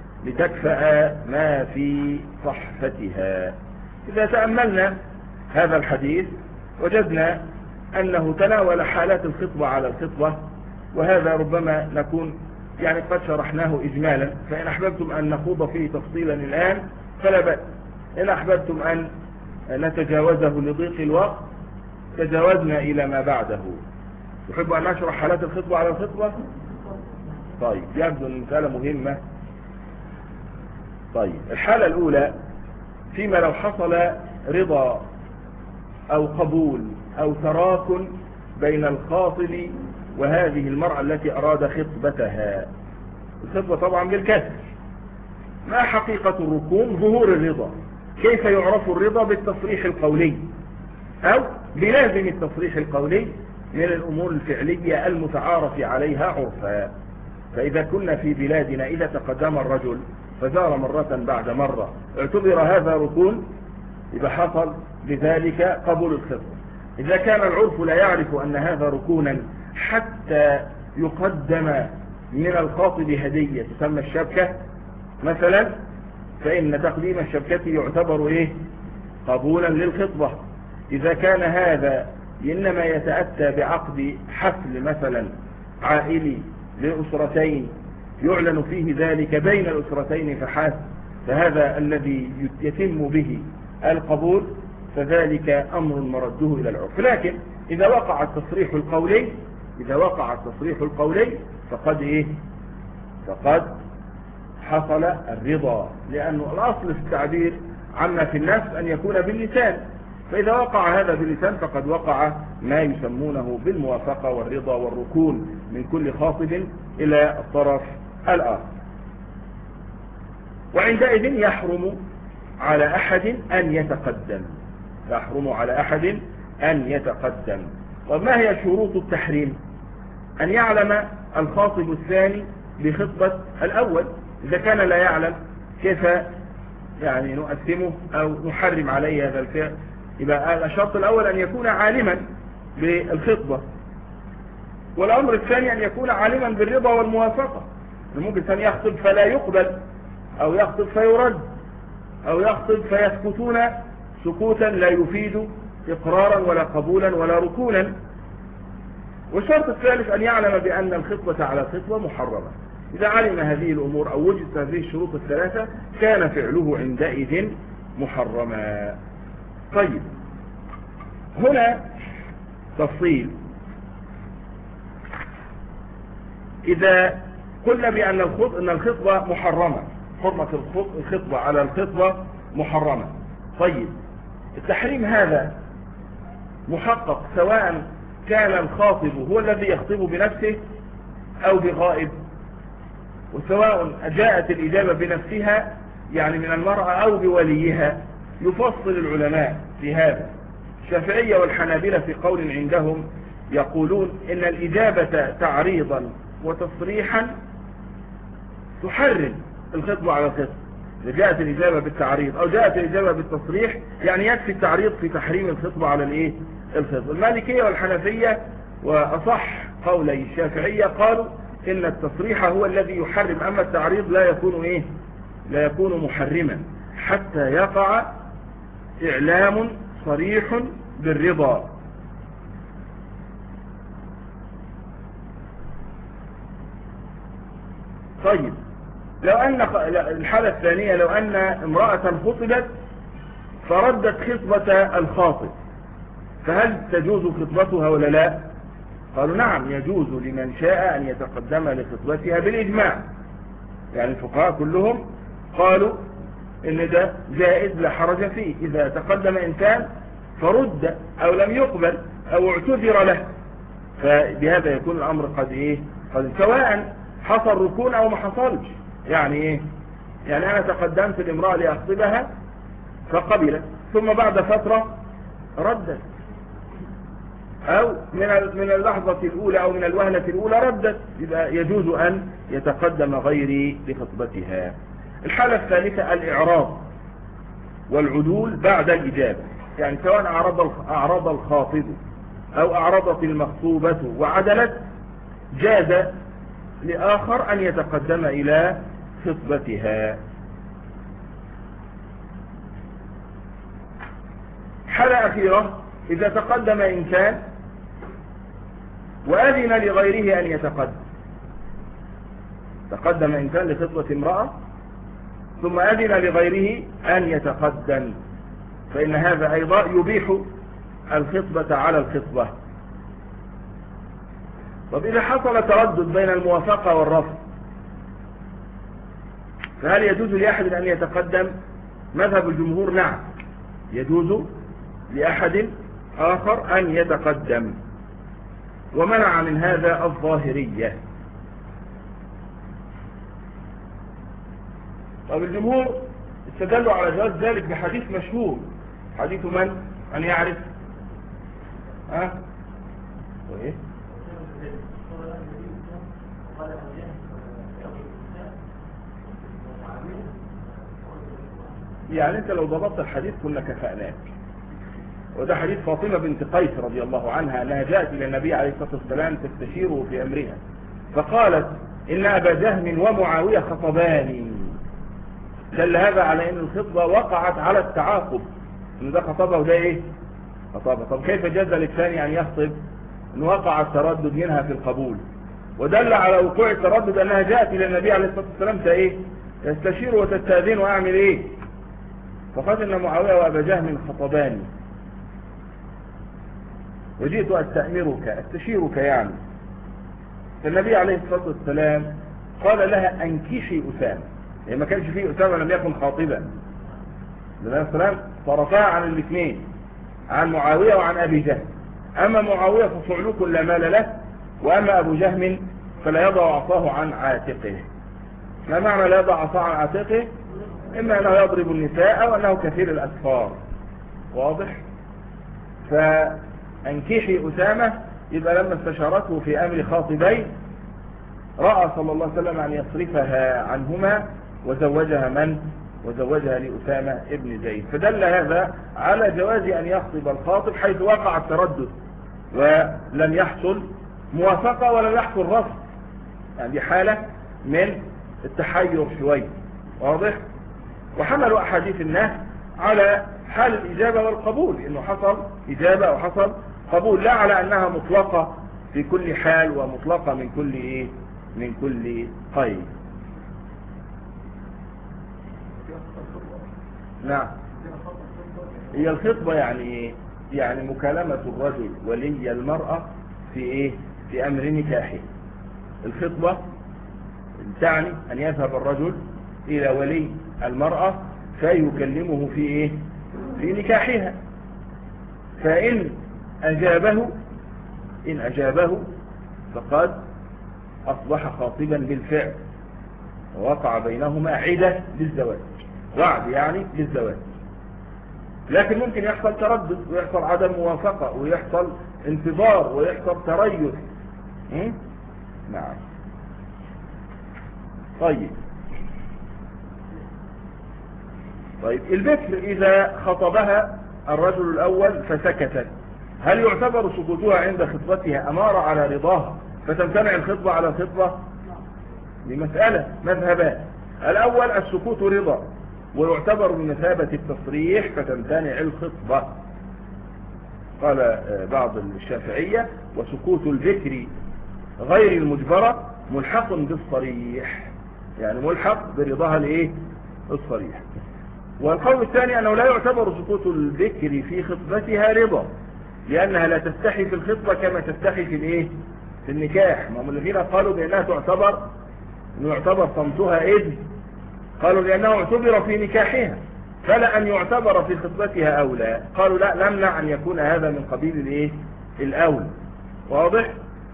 لتكفأ ما في صحفتها. إذا تأملنا هذا الحديث وجدنا أنه تناول حالات الخطبة على الخطبة، وهذا ربما نكون يعني قد شرحناه إجمالا، فإن أحببتم أن نخوض فيه تفصيلا الآن فلا بأس، إن أحببتم أن نتجاوزه لضيق الوقت تجاوزنا إلى ما بعده. يحب أن نشرح حالات الخطبة على الخطبة؟ طيب، يبدو أن المسألة مهمة. طيب، الحالة الأولى فيما لو حصل رضا أو قبول أو تراكن بين الخاطب وهذه المرأة التي أراد خطبتها. الخطبة طبعا بالكسر. ما حقيقة الركون؟ ظهور الرضا. كيف يعرف الرضا؟ بالتصريح القولي أو بلازم التصريح القولي من الأمور الفعلية المتعارف عليها عرفا. فإذا كنا في بلادنا إذا تقدم الرجل فزار مرة بعد مرة اعتبر هذا ركون، إذا حصل بذلك قبول الخطبة. إذا كان العرف لا يعرف أن هذا ركونا حتى يقدم من الخاطب هدية تسمى الشبكة مثلا، فإن تقديم الشبكة يعتبر إيه؟ قبولا للخطبة. إذا كان هذا إنما يتأتى بعقد حفل مثلا عائلي لأسرتين يعلن فيه ذلك بين الأسرتين فحسب، فهذا الذي يتم به القبول، فذلك أمر مرده إلى العرف. لكن إذا وقع التصريح القولي إذا وقع التصريح القولي فقد إيه؟ فقد حصل الرضا، لأنه الأصل في التعبير عما في النفس أن يكون باللسان، فإذا وقع هذا باللسان فقد وقع ما يسمونه بالموافقة والرضا والركون من كل خاطب إلى الطرف الآخر. وعندئذ يحرم على أحد أن يتقدم، يحرم على أحد أن يتقدم. وما هي شروط التحريم؟ أن يعلم الخاطب الثاني بخطبة الأول، إذا كان لا يعلم كيف يعني نؤثمه أو نحرم عليه هذا الفعل، يبقى الشرط الأول أن يكون عالما بالخطبة، والأمر الثاني أن يكون عالما بالرضا والموافقة. ممكن أن يخطب فلا يقبل، أو يخطب فيرد، أو يخطب فيسكتون سكوتا لا يفيد إقرارا ولا قبولا ولا ركونا. والشرط الثالث أن يعلم بأن الخطبة على الخطبة محرمة. إذا علم هذه الأمور أو وجدت هذه الشروط الثلاثة كان فعله عندئذ محرما. طيب، هنا تفصيل. إذا قلنا بأن الخطبة محرمة، حرمة الخطبة على الخطبة محرمة، طيب التحريم هذا محقق سواء كان الخاطب هو الذي يخطب بنفسه أو بغائب، وسواء جاءت الإجابة بنفسها يعني من المرأة أو بوليها. يفصل العلماء في هذا. الشافعية والحنابلة في قول عندهم يقولون إن الإجابة تعريضا وتصريحا تحرم الخطبة على الخطبة. إذا جاءت الإجابة بالتعريض أو جاءت الإجابة بالتصريح يعني يكفي التعريض في تحريم الخطبة على الإيه؟ الخطبة. المالكية والحنفية وأصح قولي الشافعية قالوا إن التصريح هو الذي يحرم، أما التعريض لا يكون إيه؟ لا يكون محرما حتى يقع إعلام صريح بالرضا. طيب، لو أن الحالة الثانية لو أن امرأة خطبت فردت خطبة الخاطب، فهل تجوز خطبتها ولا لا؟ قالوا نعم، يجوز لمن شاء أن يتقدم لخطبتها بالإجماع. يعني الفقهاء كلهم قالوا إن ده جائز لا حرج فيه، إذا تقدم إنسان فرد أو لم يقبل أو اعتذر له، فبهذا يكون الأمر قد إيه؟ قد سواء حصل ركون أو ما حصلش. يعني إيه؟ يعني أنا تقدمت الامرأة لأخطبها فقبلت، ثم بعد فترة ردت، أو من من اللحظة الأولى أو من الوهلة الأولى ردت، يبقى يجوز أن يتقدم غيري لخطبتها. الحالة الثالثة الإعراض والعدول بعد الإجابة، يعني سواء أعرض أعرض الخاطب أو أعرضت المخطوبة وعدلت، جاز لآخر أن يتقدم إلى خطبتها. حالة أخيرة، إذا تقدم إنسان وأذن لغيره أن يتقدم، تقدم إنسان لخطبة امرأة ثم أذن لغيره أن يتقدم، فإن هذا أيضا يبيح الخطبة على الخطبة. طب إذا حصل تردد بين الموافقة والرفض فهل يجوز لأحد أن يتقدم؟ مذهب الجمهور نعم، يجوز لأحد آخر أن يتقدم، ومنع من هذا الظاهرية. طب الجمهور استدلوا على جواز ذلك بحديث مشهور، حديث من؟ أن يعرف أه؟ وإيه؟ يعني أنت لو ضبطت الحديث كنا كفأناك. وده حديث فاطمة بنت قيس رضي الله عنها أنها جاءت إلى النبي عليه الصلاة والسلام تستشيره في أمرها، فقالت إن أبا جهم ومعاوية خطباني. دل هذا على أن الخطبة وقعت على التعاقب، إن ده خطبة وده إيه؟ خطبة. طب كيف جاز للثاني أن يخطب إن وقع التردد منها في القبول؟ ودل على وقوع التردد أنها جاءت إلى النبي عليه الصلاة والسلام إيه؟ تستشير وتستاذن وأعمل إيه؟ فقال إن معاوية وأبا جهم خطباني وجئت أستأمرك أستشيرك يعني. فالنبي عليه الصلاة والسلام قال لها أنكشي أسامة، يعني ما كانش فيه أسامة لم يكن خاطبا النبي صلى الله عليه وسلم صرفها عن الاثنين، عن معاوية وعن أبي جهل. أما معاوية فصعلوك لا مال له، وأما أبو جهم فلا يضع عصاه عن عاتقه. ما معنى لا يضع عصاه عن عاتقه؟ إما أنه يضرب النساء أو أنه كثير الأسفار. واضح؟ فأنكحي أسامة، يبقى لما استشارته في أمر خاطبين رأى صلى الله عليه وسلم أن يصرفها عنهما وزوجها من؟ وزوجها لأسامة ابن زيد. فدل هذا على جواز أن يخطب الخاطب حيث وقع التردد ولم يحصل موافقة ولم يحصل رفض، يعني دي حالة من التحير شوي. واضح؟ وحملوا أحاديث النهي على حال الإجابة والقبول، إنه حصل إجابة وحصل قبول، لا على أنها مطلقة في كل حال ومطلقة من كل إيه؟ من كل قيد. نعم. هي الخطبة يعني يعني مكالمة الرجل ولي المرأة في إيه؟ في أمر نكاحه. الخطبة تعني أن يذهب الرجل إلى ولي المرأة فيكلمه في إيه؟ في نكاحها. فإن أجابه إن أجابه فقد أصبح خاطبا بالفعل، ووقع بينهما عدة للزواج، وعد يعني للزواج. لكن ممكن يحصل تردد ويحصل عدم موافقة ويحصل انتظار ويحصل تريث. نعم. طيب طيب البكر إذا خطبها الرجل الأول فسكتت، هل يعتبر سكوتها عند خطبتها أمارة على رضاها فتمتنع الخطبة على الخطبة؟ لمسألة مذهبان. الأول السكوت رضا ويعتبر بمثابة التصريح فتمتنع الخطبة. قال بعض الشافعية وسكوت البكر غير المجبرة ملحق بالصريح، يعني ملحق برضاها الايه؟ الصريح. والقول الثاني أنه لا يعتبر سكوت البكر في خطبتها رضا، لأنها لا تستحي في الخطبة كما تستحي في الايه؟ في النكاح. ما هم الذين قالوا بأنها تعتبر أنه يعتبر صمتها إذ قالوا لأنه اعتبر في نكاحها، فلا أن يعتبر في خطبتها أولى. قالوا لا، نمنع أن يكون هذا من قبيل الايه؟ الأول. واضح؟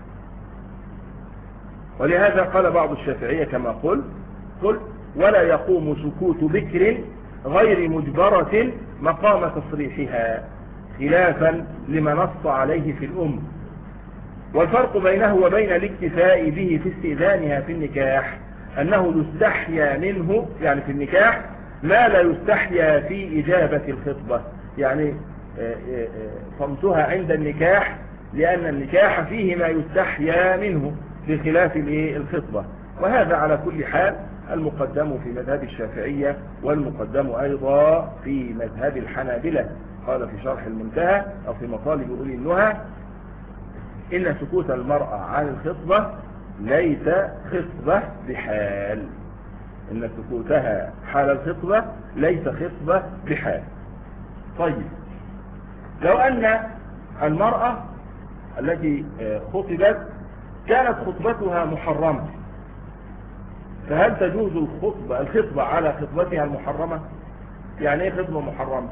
ولهذا قال بعض الشافعية كما قل قل ولا يقوم سكوت بكر غير مجبرة مقام تصريحها، خلافا لما نص عليه في الأم. والفرق بينه وبين الاكتفاء به في استئذانها في النكاح أنه يستحيا منه، يعني في النكاح ما لا يستحيا في إجابة الخطبة. يعني صمتها عند النكاح لأن النكاح فيه ما يستحيا منه بخلاف الخطبة. وهذا على كل حال المقدم في مذهب الشافعية والمقدم أيضا في مذهب الحنابلة. قال في شرح المنتهى أو في مطالب أولي النهى إن سكوت المرأة عن الخطبة ليس خطبة بحال، إن سكوتها حال الخطبة ليس خطبة بحال. طيب لو أن المرأة التي خطبت كانت خطبتها محرمة، فهل تجوز الخطبة الخطبة على خطبتها المحرمة؟ يعني ايه خطبة محرمة؟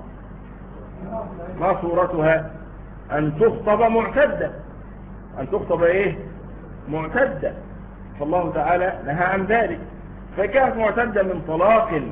ما صورتها؟ أن تخطب معتدة، أن تخطب ايه؟ معتدة. فالله تعالى نهى عن ذلك. فكانت معتدة من طلاق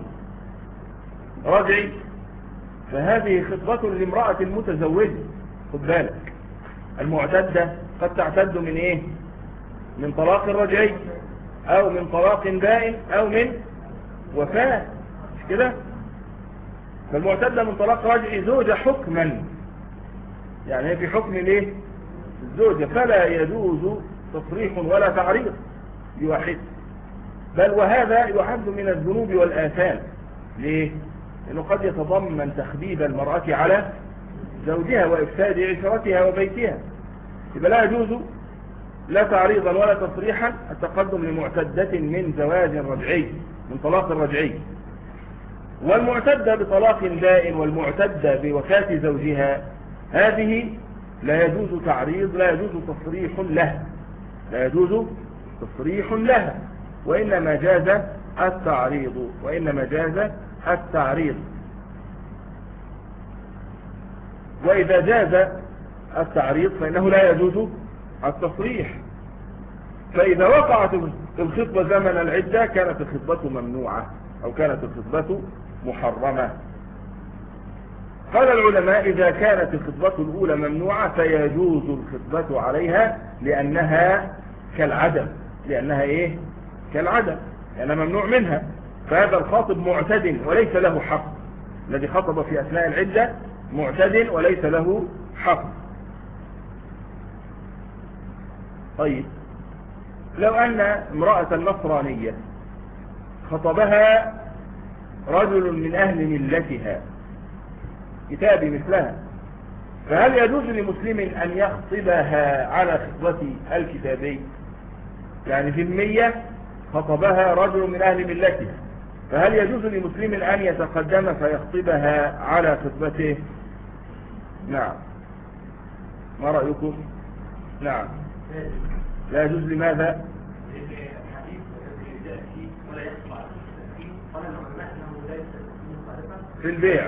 رجعي فهذه خطبة لامرأة متزوجة. خد بالك، المعتدة قد تعتد من ايه؟ من طلاق رجعي او من طلاق بائن او من وفاة، مش كده؟ فالمعتدة من طلاق رجعي زوجة حكما، يعني هي في حكم الايه؟ الزوجة، فلا يجوز تصريح ولا تعريض لواحد، بل وهذا يعد من الذنوب والآثام. ليه؟ لأنه قد يتضمن تخديد المرأة على زوجها وإفساد عشرتها وبيتها. يبقى لا يجوز لا تعريضا ولا تصريحا التقدم لمعتدة من زواج رجعي، من طلاق رجعي. والمعتدة بطلاق بائن والمعتدة بوفاة زوجها هذه لا يجوز تعريض، لا يجوز تصريح لها، لا يجوز تصريح لها، وإنما جاز التعريض، وإنما جاز التعريض. وإذا جاز التعريض فإنه لا يجوز التصريح. فإذا وقعت الخطبة زمن العدة كانت الخطبة ممنوعة أو كانت الخطبة محرمة. قال العلماء إذا كانت الخطبة الأولى ممنوعة فيجوز الخطبة عليها لأنها كالعدم، لأنها إيه؟ كالعدم، لأنها ممنوع منها. فهذا الخاطب معتد وليس له حق، الذي خطب في أثناء العدة معتد وليس له حق. طيب، لو أن امرأة نصرانية خطبها رجل من أهل ملتها كتابي مثلها، فهل يجوز لمسلم أن يخطبها على خطبة الكتابي؟ يعني في المية خطبها رجل من أهل ملتها، فهل يجوز لمسلم أن يتقدم فيخطبها على خطبته؟ نعم. ما رأيكم؟ نعم لا يجوز. لماذا؟ في البيع.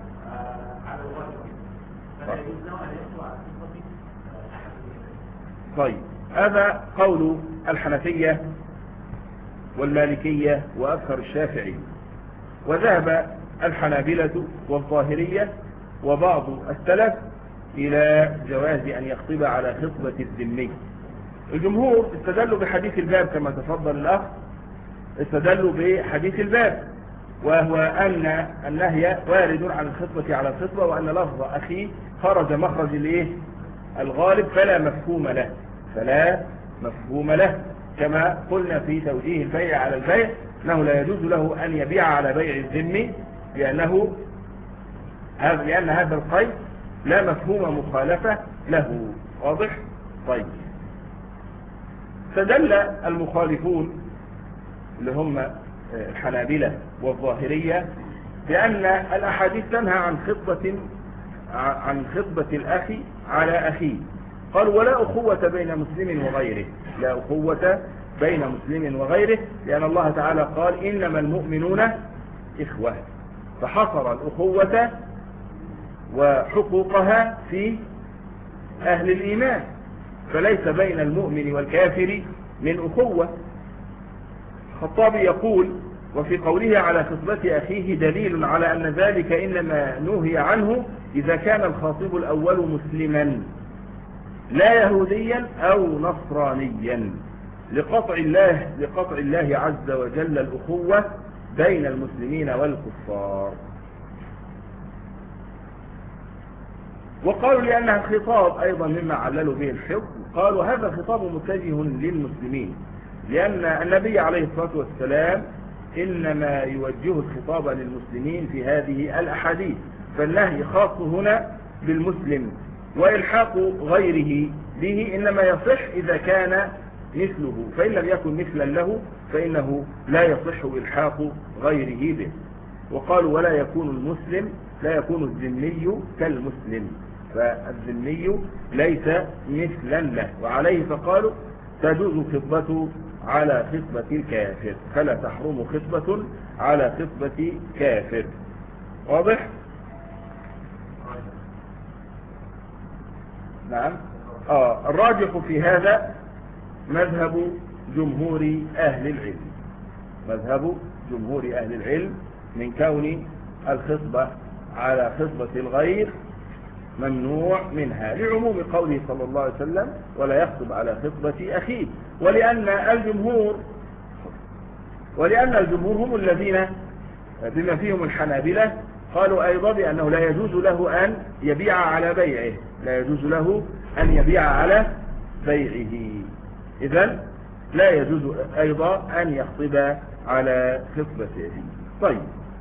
طيب، هذا قول الحنفية والمالكية وأكثر الشافعي، وذهب الحنابلة والظاهرية وبعض السلف إلى جواز أن يخطب على خطبة الذمي. الجمهور استدلوا بحديث الباب كما تفضل الأخ، استدلوا بحديث الباب، وهو أن النهي وارد عن الخطبة على الخطبة، وأن لفظ أخي خرج مخرج الايه الغالب فلا مفهوم له، فلا مفهوم له، كما قلنا في توجيه البيع على البيع أنه لا يجوز له أن يبيع على بيع الذمي لأنه لأن هذا القيد لا مفهوم مخالفة له. واضح؟ طيب، استدل المخالفون اللي هم الحنابلة والظاهرية بأن الأحاديث تنهى عن خطبة عن خطبة الأخ على أخيه. قالوا ولا أخوة بين مسلم وغيره، لا أخوة بين مسلم وغيره، لأن الله تعالى قال إنما المؤمنون إخوة، فحصر الأخوة وحقوقها في أهل الإيمان، فليس بين المؤمن والكافر من أخوة. الخطابي يقول وفي قوله على خطبة أخيه دليل على أن ذلك إنما نهي عنه إذا كان الخاطب الأول مسلما لا يهوديا أو نصرانيا، لقطع الله لقطع الله عز وجل الأخوة بين المسلمين والكفار. وقالوا لأنها خطاب أيضا مما عللوا به الحكم، قالوا هذا خطاب متجه للمسلمين، لأن النبي عليه الصلاة والسلام إنما يوجه الخطاب للمسلمين في هذه الأحاديث، فالنهي خاص هنا بالمسلم، وإلحاق غيره به إنما يصح إذا كان مثله، فإن لم يكن مثلا له فإنه لا يصح إلحاق غيره به. وقالوا ولا يكون المسلم لا يكون الذمي كالمسلم، فالذمي ليس مثلا له، وعليه فقالوا تجوز خطبة على خطبة الكافر، فلا تحرم خطبة على خطبة كافر. واضح؟ نعم. آه الراجح في هذا مذهب جمهور أهل العلم، مذهب جمهور أهل العلم من كون الخطبة على خطبة الغير ممنوع منها، لعموم قوله صلى الله عليه وسلم ولا يخطب على خطبة أخيه، ولأن الجمهور ولأن الجمهور هم الذين بما فيهم الحنابلة قالوا أيضا بأنه لا يجوز له أن يبيع على بيعه، لا يجوز له أن يبيع على بيعه، إذن لا يجوز أيضا أن يخطب على خطبته. طيب،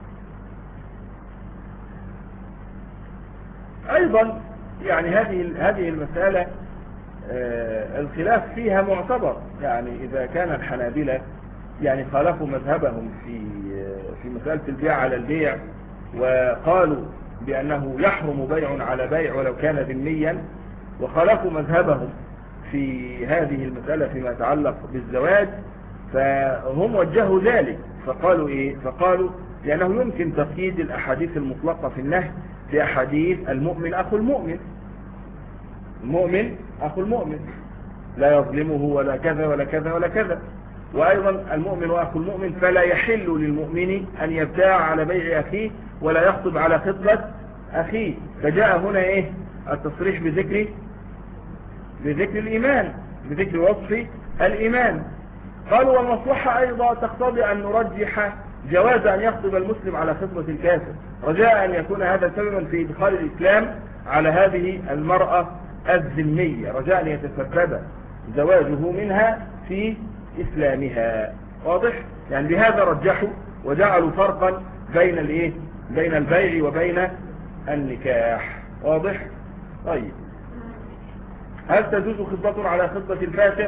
أيضا يعني هذه هذه المسألة آه الخلاف فيها معتبر، يعني إذا كان الحنابلة يعني خالفوا مذهبهم في آه في مسألة البيع على البيع، وقالوا بأنه يحرم بيع على بيع ولو كان ذميا، وخالفوا مذهبهم في هذه المسألة فيما يتعلق بالزواج، فهم وجهوا ذلك فقالوا إيه؟ فقالوا لأنه يمكن تقييد الأحاديث المطلقة في النهي بأحاديث المؤمن أخو المؤمن. المؤمن أخو المؤمن لا يظلمه ولا كذا ولا كذا ولا كذا. وأيضا المؤمن وأخو المؤمن فلا يحل للمؤمن أن يبتاع على بيع أخيه ولا يخطب على خطبة أخيه. فجاء هنا إيه التصريح بذكر بذكر الإيمان، بذكر وصف الإيمان. قالوا والمصلحة أيضا تقتضي أن نرجح جواز أن يخطب المسلم على خطبة الكافر رجاء أن يكون هذا سببا في إدخال الإسلام على هذه المرأة الذمية، رجاء أن يتسبب زواجه منها في إسلامها. واضح؟ يعني بهذا رجحوا وجعلوا فرقا بين الإيه؟ بين البيع وبين النكاح. واضح؟ طيب، هل تجوز خطبة على خطبة الفاسق؟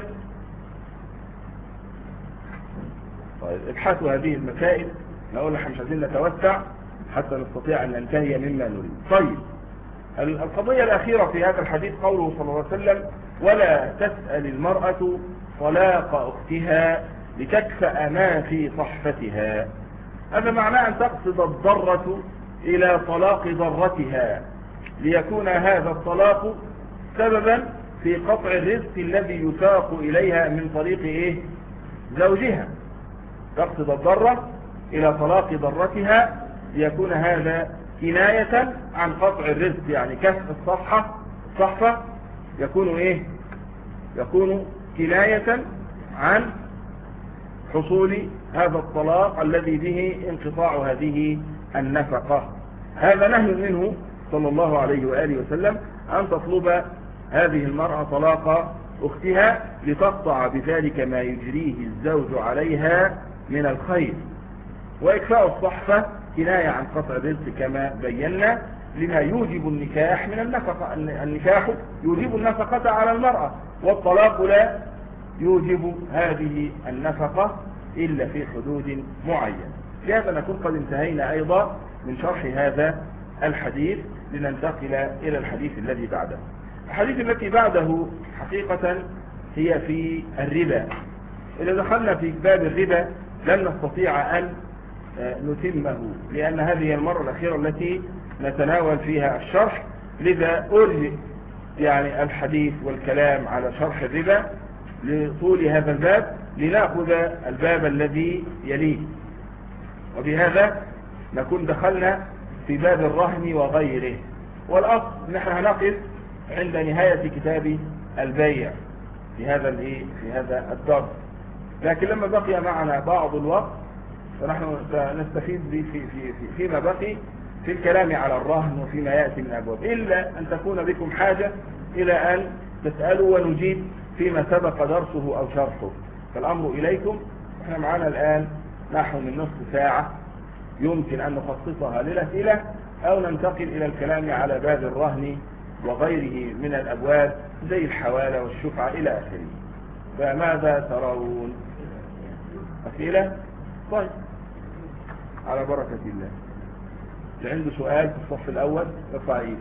طيب ابحثوا هذه المسائل، نقول لك مش عايزين نتوسع حتى نستطيع أن ننتهي مما نريد. طيب، القضية الأخيرة في هذا الحديث قوله صلى الله عليه وسلم ولا تسأل المرأة طلاق أختها لتكفأ ما في صحفتها. هذا معناه أن تقصد الضرة إلى طلاق ضرتها ليكون هذا الطلاق سببا في قطع الرزق الذي يساق إليها من طريق إيه؟ زوجها. تقصد الضرة إلى طلاق ضرتها ليكون هذا كناية عن قطع الرزق، يعني كسر الصفحة الصحفة يكون إيه؟ يكون كناية عن حصول هذا الطلاق الذي به انقطاع هذه النفقة. هذا نهي منه صلى الله عليه وآله وسلم أن تطلب هذه المرأة طلاق أختها لتقطع بذلك ما يجريه الزوج عليها من الخير. وإكفاء الصحفة كناية عن قطع الرزق كما بينا لما يوجب النكاح من النفقة. النكاح يوجب النفقة على المرأة والطلاق لا يوجب هذه النفقة إلا في حدود معينة. لهذا نكون قد انتهينا أيضا من شرح هذا الحديث لننتقل إلى الحديث الذي بعده. الحديث التي بعده حقيقة هي في الربا. إذا دخلنا في باب الربا لن نستطيع أن نتمه لأن هذه المرة الأخيرة التي نتناول فيها الشرح، لذا أرجئ يعني الحديث والكلام على شرح الربا لطول هذا الباب لنأخذ الباب الذي يليه. وبهذا نكون دخلنا في باب الرهن وغيره. والأصل نحن هنقف عند نهاية كتاب البيع في هذا في هذا الدرس، لكن لما بقي معنا بعض الوقت فنحن سنستفيد في في في فيما بقي في الكلام على الرهن وفيما يأتي من أبواب، إلا أن تكون بكم حاجة إلى أن تسألوا ونجيب فيما سبق درسه أو شرحه. فالأمر إليكم. احنا معنا الآن نحو من نصف ساعة يمكن أن نخصصها للأسئلة أو ننتقل إلى الكلام على باب الرهن وغيره من الأبواب زي الحوالة والشفعة إلى آخره. فماذا ترون؟ أسئلة؟ طيب، على بركة الله. اللي عنده سؤال في الصف الأول ارفع ايده.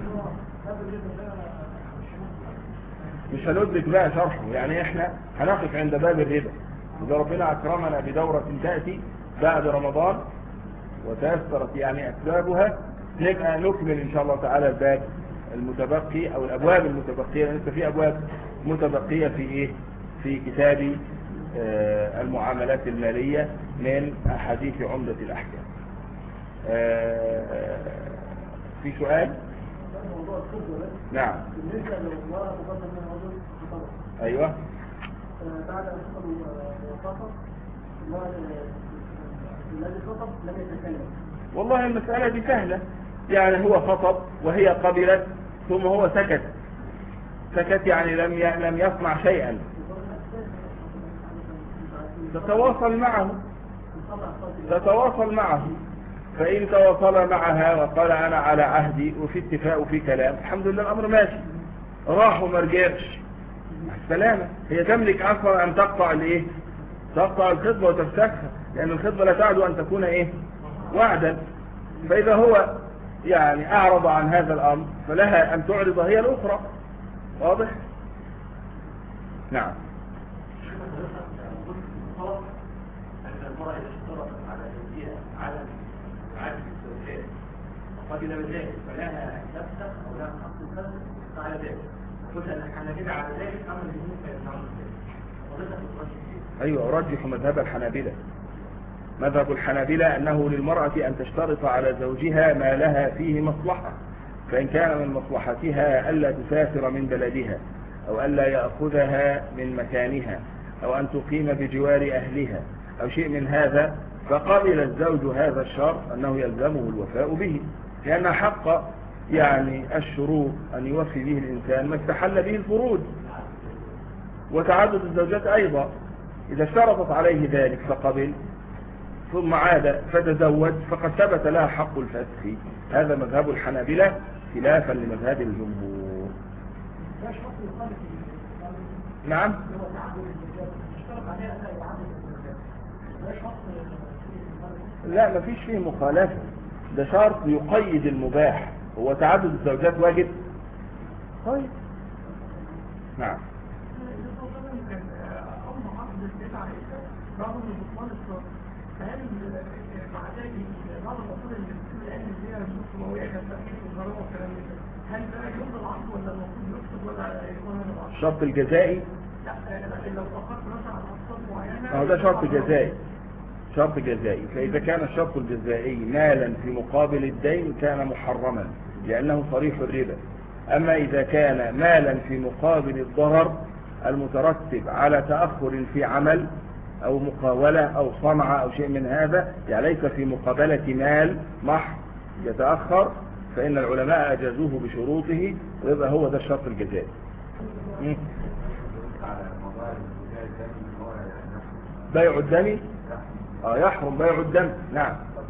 مش هندرك بقى شرحه، يعني احنا هنقف عند باب الربا. إذا ربنا أكرمنا بدورة تأتي بعد رمضان وتأثرت يعني أسبابها نبقى نكمل إن شاء الله تعالى الباب المتبقي أو الأبواب المتبقية، لأن في أبواب متبقية في إيه؟ في كتاب آه المعاملات المالية من أحاديث عمدة الأحكام. آه في سؤال؟ نعم. بالنسبة للمرأة تقدم منها رجل خطبة. أيوة. بعد أن خطب وخطب الذي خطب لم يتكلم. والله المسألة دي سهلة، يعني هو خطب وهي قبلت ثم هو سكت. سكت يعني لم لم يصنع شيئا. تتواصل معه تتواصل معه فإن تواصل معها وقال أنا على عهدي وفي اتفاق وفي كلام الحمد لله الأمر ماشي، راح وما رجعش السلامة. هي تملك أصلا أن تقطع الإيه؟ تقطع الخطبة وتفسخها، لأن الخطبة لا تعدو أن تكون إيه؟ وعدا. فإذا هو يعني أعرض عن هذا الأمر فلها أن تعرض هي الأخرى. واضح؟ نعم. المرأة إذا اشترطت على زوجها على عدد الزوجات وقبل ذلك فلها تفسخ أو لها حق الفسخ على ذلك. قلت أن الحنابلة على ذلك أمر الجمهور فيمنعون ذلك. وضدك الرجل أيوة، أرجح مذهب الحنابلة. مذهب الحنابلة أنه للمرأة أن تشترط على زوجها ما لها فيه مصلحة، فإن كان من مصلحتها ألا تسافر من بلدها أو ألا يأخذها من مكانها أو أن تقيم بجوار أهلها أو شيء من هذا، فقبل الزوج هذا الشرط أنه يلزمه الوفاء به، لأن حق يعني الشروط أن يوفي به الإنسان ما استحل به الفروض. وتعدد الزوجات أيضا إذا اشترطت عليه ذلك فقبل ثم عاد فتزوج فقد ثبت لها حق الفسخ. هذا مذهب الحنابلة خلافا لمذهب الجمهور. نعم. لا، مفيش فيه مخالفة، ده شرط يقيد المباح. هو تعدد الزوجات واجب. طيب نعم. فهل مع ذلك بعض الأصول اللي بتقول الآن اللي هي الصموية كانت تأكيد والغرام والكلام ده، هل بقى يوم العصر ولا المفروض يكتب ولا يكون هذا العصر؟ الشرط الجزائي؟ لا، لكن لو فقط مثلا على أصول معينة هو ده شرط جزائي. شرط جزائي، فإذا كان الشرط الجزائي مالا في مقابل الدين كان محرما لأنه صريح الربا. أما إذا كان مالا في مقابل الضرر المترتب على تأخر في عمل أو مقاولة أو صنعة أو شيء من هذا، يعني ليس في مقابلة مال محض يتأخر، فإن العلماء أجازوه بشروطه ويبقى هو ده الشرط الجزائي. بيع الدم؟ آه يحرم بيع الدم. نعم.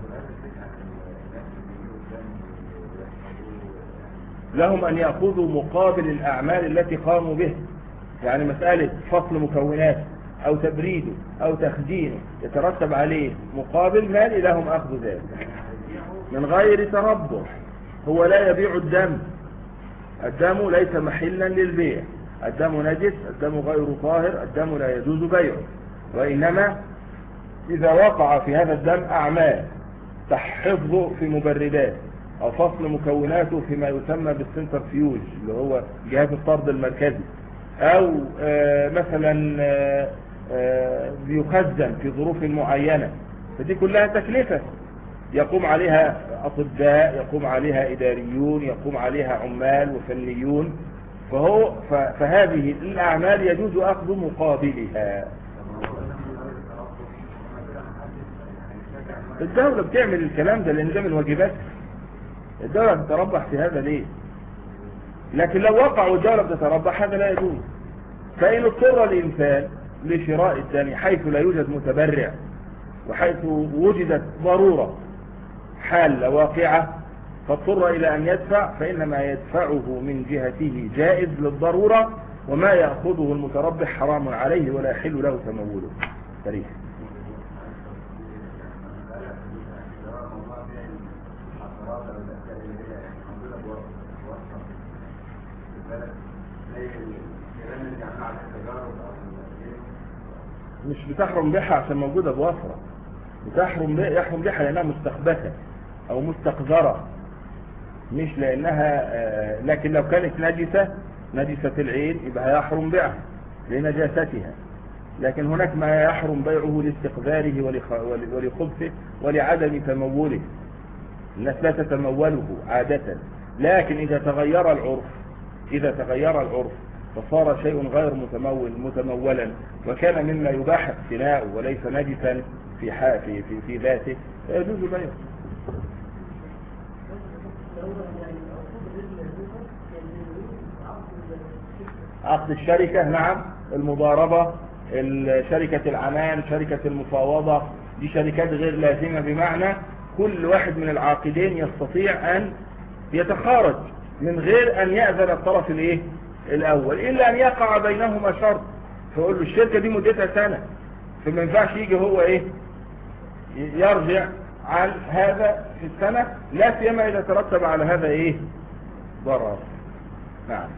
لهم أن يأخذوا مقابل الأعمال التي قاموا به، يعني مسألة فصل مكونات أو تبريده أو تخزينه يترتب عليه مقابل مال، لهم أخذ ذلك من غير تربح. هو لا يبيع الدم، الدم ليس محلا للبيع، الدم نجس، الدم غير طاهر، الدم لا يجوز بيعه، وإنما إذا وقع في هذا الدم أعمال تحفظه في مبردات أو فصل مكوناته فيما يسمى بالسنترفيوج اللي هو جهاز الطرد المركزي، أو آه مثلا آه آه بيخزن في ظروف معينة، فدي كلها تكلفة يقوم عليها أطباء، يقوم عليها إداريون، يقوم عليها عمال وفنيون، فهو فهذه الأعمال يجوز أخذ مقابلها. الدولة بتعمل الكلام ده لأن ده من واجباتها. الدولة بتتربح في هذا ليه؟ لكن لو وقع والدولة بتتربح هذا لا يجوز. فإن اضطر الإنسان لشراء الدم حيث لا يوجد متبرع وحيث وجدت ضرورة حالة واقعة فاضطر إلى أن يدفع، فإنما يدفعه من جهته جائز للضرورة، وما يأخذه المتربح حرام عليه ولا يحل له تموله. تاريخ. مش بتحرم بيعها عشان موجودة بوفرة، بتحرم بيع يحرم بيعها لأنها مستخبثة أو مستقذرة، مش لأنها آه لكن لو كانت نجسة نجسة العين يبقى يحرم بيعها لنجاستها. لكن هناك ما يحرم بيعه لاستقذاره ولخبثه ولعدم تموله. الناس لا تتموله عادة، لكن إذا تغير العرف إذا تغير العرف فصار شيء غير متمول متمولا وكان مما يباح اقتناؤه وليس نجسا في في في, في ذاته فيجوز بيعه. عقد الشركة، نعم، المضاربة، شركة العنان، شركة المفاوضة، دي شركات غير لازمة، بمعنى كل واحد من العاقدين يستطيع أن يتخارج من غير أن يأذن الطرف الايه الأول، إلا أن يقع بينهما شرط فيقول له الشركة دي مدتها سنة، فما ينفعش يجي هو إيه يرجع عن هذا في السنة، لا سيما إذا ترتب على هذا إيه ضرر. نعم.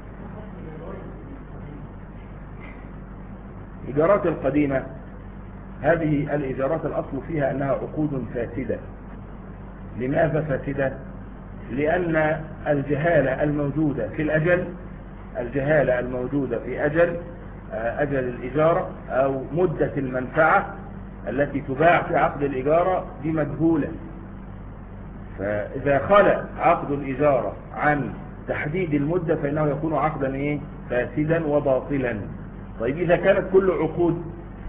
الإيجارات القديمة هذه الإيجارات الأصل فيها أنها عقود فاسدة. لماذا فاسدة؟ لأن الجهالة الموجودة في الأجل الجهالة الموجودة في أجل أجل الإجارة أو مدة المنفعة التي تباع في عقد الإجارة دي مجهولة. فإذا خلى عقد الإجارة عن تحديد المدة فإنه يكون عقدا إيه؟ فاسدا وباطلا. طيب إذا كانت كل عقود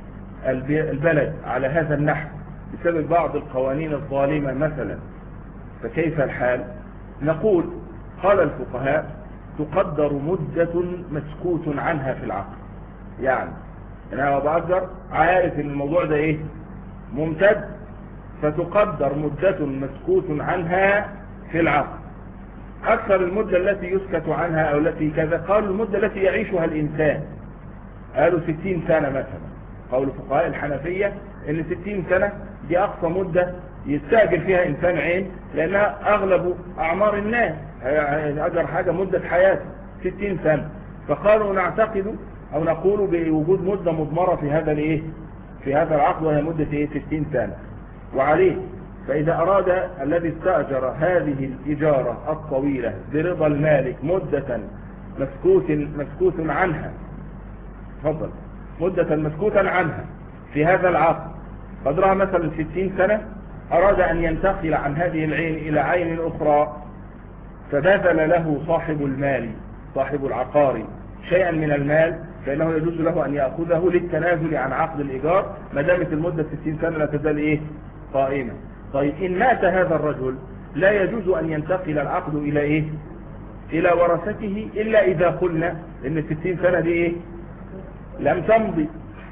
البلد على هذا النحو بسبب بعض القوانين الظالمة مثلا، فكيف الحال؟ نقول قال الفقهاء تقدر مدة مسكوت عنها في العقد. يعني أنا بأجر عارف إن الموضوع ده إيه؟ ممتد، فتقدر مدة مسكوت عنها في العقد. أكثر المدة التي يسكت عنها أو التي كذا، قالوا المدة التي يعيشها الإنسان، قالوا ستين سنة مثلا. قول فقهاء الحنفية إن ستين سنة دي أقصى مدة يستأجر فيها إنسان عين، لأنها أغلب أعمار الناس أجر حاجة مدة حياته ستين سنة. فقالوا نعتقد أو نقول بوجود مدة مضمرة في هذا الإيه؟ في هذا العقد، وهي مدة إيه؟ ستين سنة. وعليه فإذا أراد الذي استأجر هذه الإجارة الطويلة برضا المالك مدة مسكوت مسكوت عنها تفضل مدة مسكوتا عنها في هذا العقد قدرها مثلا ستين سنة، أراد أن ينتقل عن هذه العين إلى عين أخرى، فبذل له صاحب المال صاحب العقار شيئا من المال، فإنه يجوز له أن يأخذه للتنازل عن عقد الإيجار ما دامت المدة ستين سنة لا تزال إيه؟ قائمة. طيب إن مات هذا الرجل لا يجوز أن ينتقل العقد إلى إيه؟ إلى ورثته، إلا إذا قلنا إن ستين سنة دي إيه؟ لم تمضي،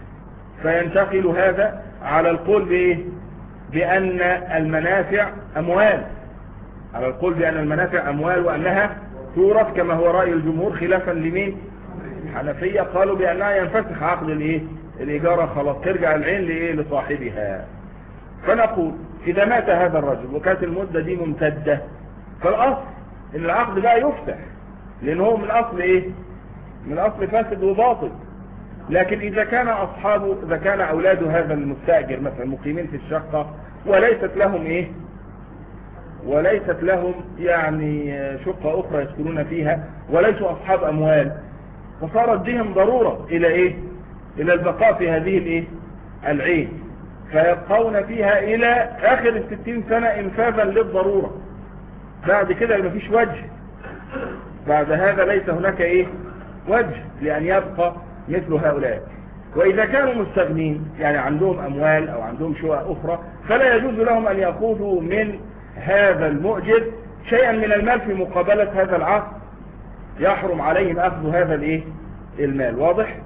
فينتقل هذا على القول بإيه؟ بأن المنافع أموال، على القول بأن المنافع أموال وأنها تورث كما هو رأي الجمهور، خلافا لمين؟ الحنفية قالوا بأنها ينفسخ عقد الإيه؟ الإجارة، خلاص ترجع العين لإيه؟ لصاحبها. فنقول إذا مات هذا الرجل وكانت المدة دي ممتدة، فالأصل إن العقد بقى يفتح، لأن هو من أصل إيه؟ من أصل فاسد وباطل. لكن إذا كان أصحابه إذا كان أولاد هذا المستأجر مثلا مقيمين في الشقة وليست لهم إيه؟ وليست لهم يعني شقة أخرى يسكنون فيها وليسوا أصحاب أموال، فصارت بهم ضرورة إلى إيه؟ إلى البقاء في هذه الإيه؟ العين، فيبقون فيها إلى آخر الستين سنة إنفاذا للضرورة. بعد كده ما فيش وجه، بعد هذا ليس هناك إيه؟ وجه لأن يبقى مثل هؤلاء. وإذا كانوا مستغنين يعني عندهم أموال أو عندهم شقق أخرى، فلا يجوز لهم أن يأخذوا من هذا المؤجر شيئا من المال في مقابلة هذا العقد، يحرم عليهم أخذ هذا الإيه؟ المال. واضح؟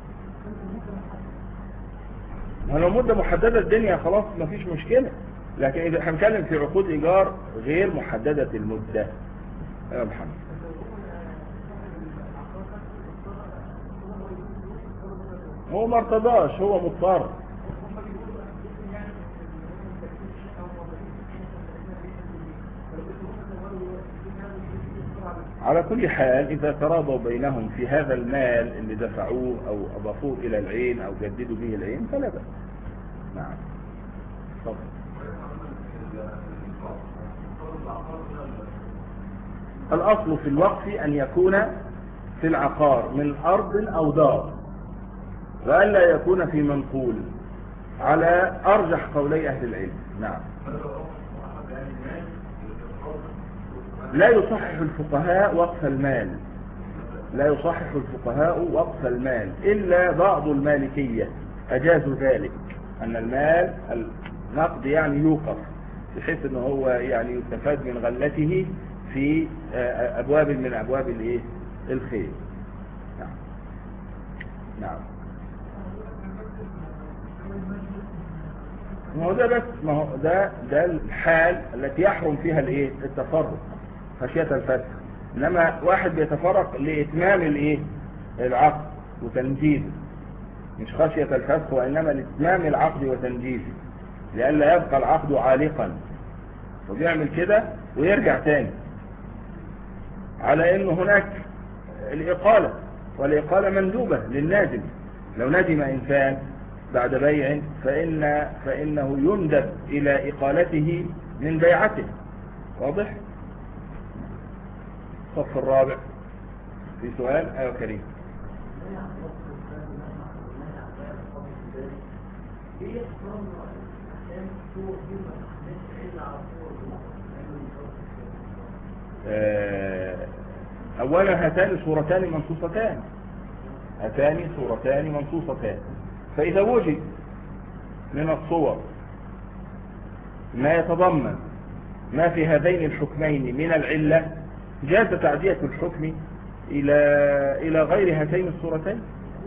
لو مدة محددة الدنيا خلاص ما فيش مشكلة، لكن إذا هنتكلم في عقود إيجار غير محددة المدة. يا محمد هو ما ارتضاش، هو مضطر. على كل حال إذا تراضوا بينهم في هذا المال اللي دفعوه أو أضافوه إلى العين أو جددوا به العين فلا بأس. نعم. طب. الأصل في الوقف أن يكون في العقار من أرض أو دار، وألا يكون في منقول على أرجح قولي أهل العلم. نعم. لا يصحح الفقهاء وقف المال، لا يصحح الفقهاء وقف المال إلا بعض المالكية أجازوا ذلك، أن المال النقد يعني يوقف بحيث أنه هو يعني يستفاد من غلته في أبواب من أبواب الإيه؟ الخير. نعم. نعم. ما هو ده بس ما هو ده ده الحال التي يحرم فيها الايه؟ التفرق خشية الفسخ. انما واحد بيتفرق لاتمام الايه؟ العقد وتنجيزه، مش خشية الفسخ وانما لاتمام العقد وتنجيزه، لئلا يبقى العقد عالقا، وبيعمل كده ويرجع تاني. على انه هناك الاقالة، والاقالة مندوبة للنادم. لو ندم انسان بعد بيع فإن فإنه يندب إلى إقالته من بيعته. واضح؟ الصف الرابع في سؤال. أيوة كريم. أولا هاتان صورتان منصوصتان، هاتان صورتان منصوصتان، فإذا وجد من الصور ما يتضمن ما في هذين الحكمين من العلة جاز تعدية الحكم إلى إلى غير هاتين الصورتين.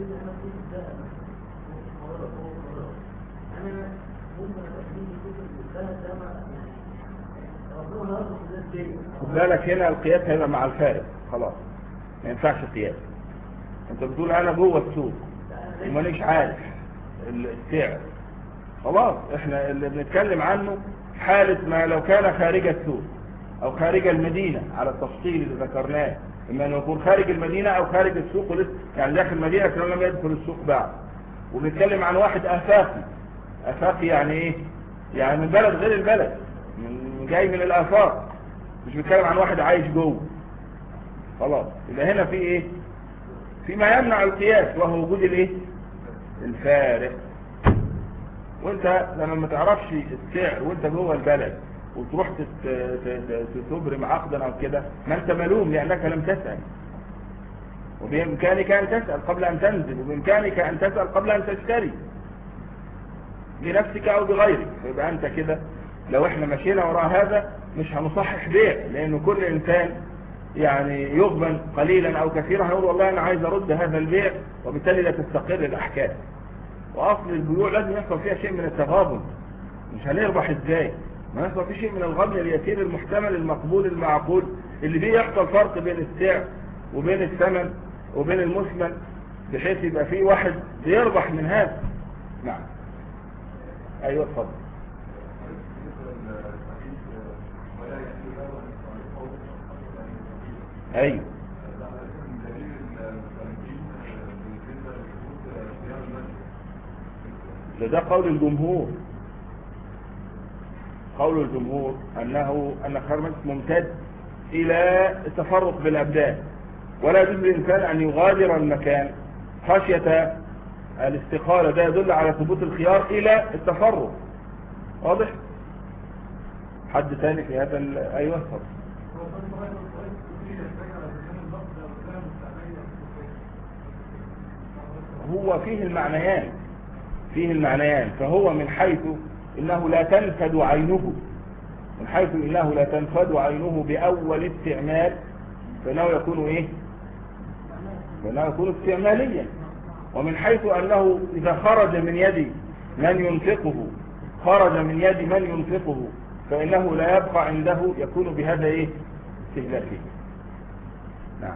خد بالك هنا القياس هيبقى مع الفارق، خلاص ما ينفعش قياس. انت بتقول انا جوه السوق ومانيش عارف السعر، خلاص احنا اللي بنتكلم عنه حالة ما لو كان خارج السوق او خارج المدينة على التفصيل اللي ذكرناه، اما انه يكون خارج المدينة او خارج السوق ولسه يعني داخل المدينة كان لم يدخل السوق بعد. وبنتكلم عن واحد افاقي، افاقي يعني ايه؟ يعني من بلد غير البلد، من جاي من الافاق، مش بنتكلم عن واحد عايش جوه. خلاص يبقى هنا في ايه؟ في ما يمنع القياس وهو وجود الايه؟ الفارق. وانت لما ما تعرفش السعر وانت جوه البلد وتروح تبرم عقدا او كده، ما انت ملوم لانك لم تسأل، وبامكانك ان تسأل قبل ان تنزل، وبامكانك ان تسأل قبل ان تشتري بنفسك او بغيرك. فيبقى انت كده لو احنا مشينا وراء هذا مش هنصحح بيع، لانه كل انسان يعني يغبن قليلا او كثيرا هيقول والله انا عايز ارد هذا البيع، وبالتالي لا تستقر الاحكام. واصل البيوع لازم يحصل فيها شيء من التغابن، مش هنربح ازاي؟ ما يحصل فيه شيء من الغبن اليسير المحتمل المقبول المعقول، اللي بيه يحصل فرق بين السعر وبين الثمن وبين المثمن، بحيث يبقى فيه واحد بيربح من هذا. نعم. ايوه اتفضل. ايوه ده, ده قول الجمهور، قول الجمهور انه ان خيار المجلس ممتد الى التفرق بالابدان، ولا يجوز للانسان ان يغادر المكان خشية الاستقالة. ده يدل على ثبوت الخيار الى التفرق. واضح؟ حد ثاني في هذا؟ ايوه اتفضل. هو فيه المعنيان، فيه المعنيان. فهو من حيث انه لا تنفد عينه، من حيث انه لا تنفد عينه باول استعمال، فانه يكون ايه؟ فانه يكون استعماليا. ومن حيث انه اذا خرج من يد من ينفقه، خرج من يد من ينفقه، فانه لا يبقى عنده، يكون بهذا ايه؟ استهلاكي. نعم.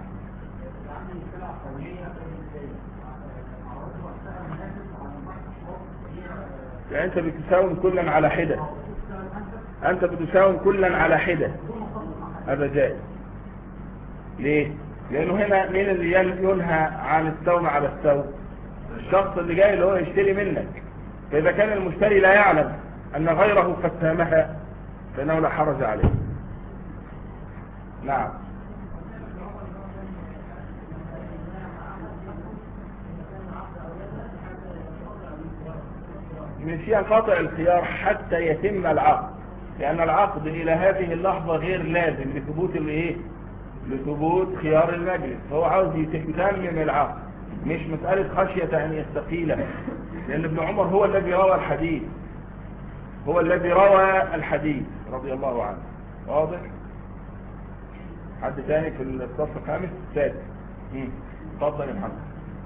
يعني انت بتساوم كلا على حدة، انت بتساوم كلا على حدة، هذا جائز. ليه؟ لانه هنا مين اللي ينهى عن السوم على السوم؟ الشخص اللي جاي اللي هو يشتري منك. فاذا كان المشتري لا يعلم ان غيره قد سامها فانه لا حرج عليه. نعم. مش ينقطع الخيار حتى يتم العقد، لأن العقد إلى هذه اللحظة غير لازم لثبوت الايه؟ لثبوت خيار المجلس. فهو عاوز يتمم العقد، مش مسألة خشية أن يستقيله، لأن ابن عمر هو الذي روى الحديث، هو الذي روى الحديث رضي الله عنه. واضح؟ حد ثاني في الصف الخامس السادس؟ اتفضل يا محمد.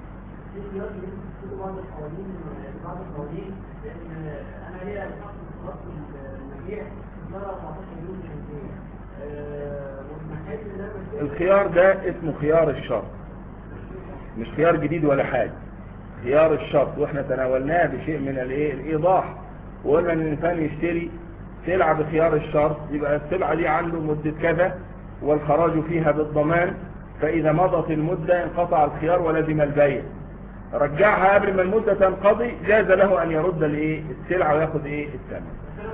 بعض القوانين بعض القوانين لان انا ليا الحق في خط المبيع ضرر أربعتاشر مليون جنيه. والمحل اللي الخيار ده اسمه خيار الشرط، مش خيار جديد ولا حاجه، خيار الشرط. واحنا تناولناه بشيء من الايه؟ الايضاح. وقلنا ان الانسان يشتري سلعه بخيار الشرط، يبقى السلعه دي عنده مده كذا والخراج فيها بالضمان، فاذا مضت المده انقطع الخيار ولزم البيع. رجعها قبل ما المدة تنقضي جاز له ان يرد الايه السلعة وياخد ايه الثمن.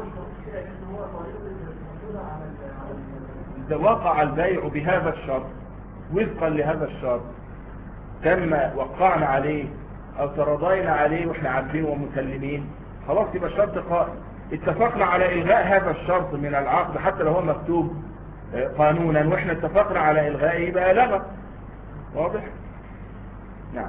إذا وقع البيع بهذا الشرط وفقا لهذا الشرط تم وقعنا عليه او ترضينا عليه واحنا عارفين ومسلمين، خلاص يبقى الشرط قائم. اتفقنا على الغاء هذا الشرط من العقد حتى لو هو مكتوب قانونا واحنا اتفقنا على الغائه يبقى لغى. واضح؟ نعم.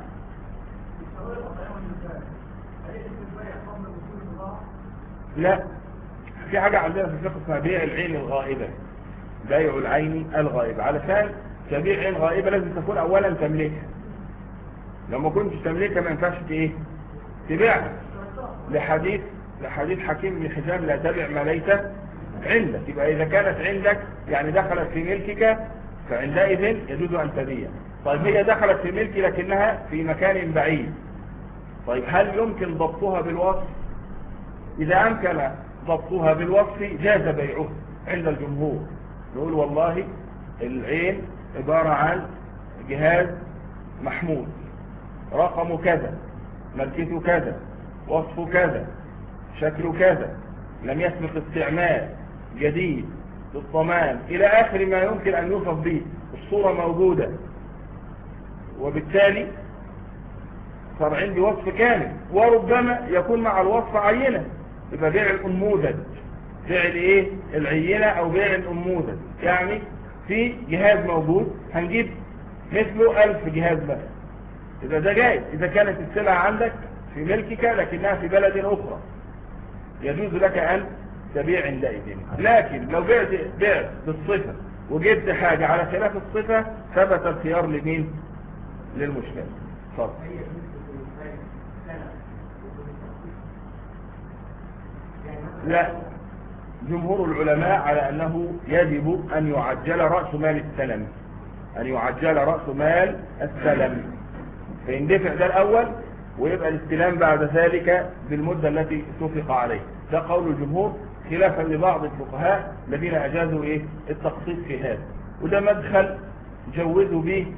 لا، في حاجة عندنا في الفقه اسمها بيع العين الغائبة، بيع العين الغائبة. علشان تبيع عين غائبة لازم تكون اولا تملكها، لو ما كنتش تملكها ما ينفعش ايه تبيعها، لحديث لحديث حكيم بن حزام لا تبع ما ليس عندك. يبقى اذا كانت عندك يعني دخلت في ملكك فعندئذ يجوز ان تبيع. طيب هي دخلت في ملكي لكنها في مكان بعيد، طيب هل يمكن ضبطها بالوصف؟ اذا امكن ضبطها بالوصف جاز بيعه عند الجمهور. نقول والله العين عبارة عن جهاز محمول رقمه كذا، ماركته كذا، وصفه كذا، شكله كذا، لم يسبق استعمال، جديد للضمان الى اخر ما يمكن ان يوصف به، الصورة موجودة، وبالتالي صار عندي وصف كامل، وربما يكون مع الوصف عينة، يبقى بيع الانموذج، بيع الايه العينة او بيع الانموذج. يعني في جهاز موجود هنجيب مثله الف جهاز بس، إذا ده جائز. إذا كانت السلعة عندك في ملكك لكنها في بلد أخرى يجوز لك أن تبيع عندئذ. لكن لو بعت بعت بالصفة وجبت حاجة على خلاف الصفة ثبت الخيار لمين؟ للمشتري. صح. لا، جمهور العلماء على أنه يجب أن يعجل رأس مال السلم، أن يعجل رأس مال السلم فيندفع ده الأول ويبقى الاستلام بعد ذلك بالمدة التي اتفق عليه. ده قول الجمهور خلافا لبعض الفقهاء الذين أجازوا إيه التقسيط في هذا. وده مدخل جوزوا به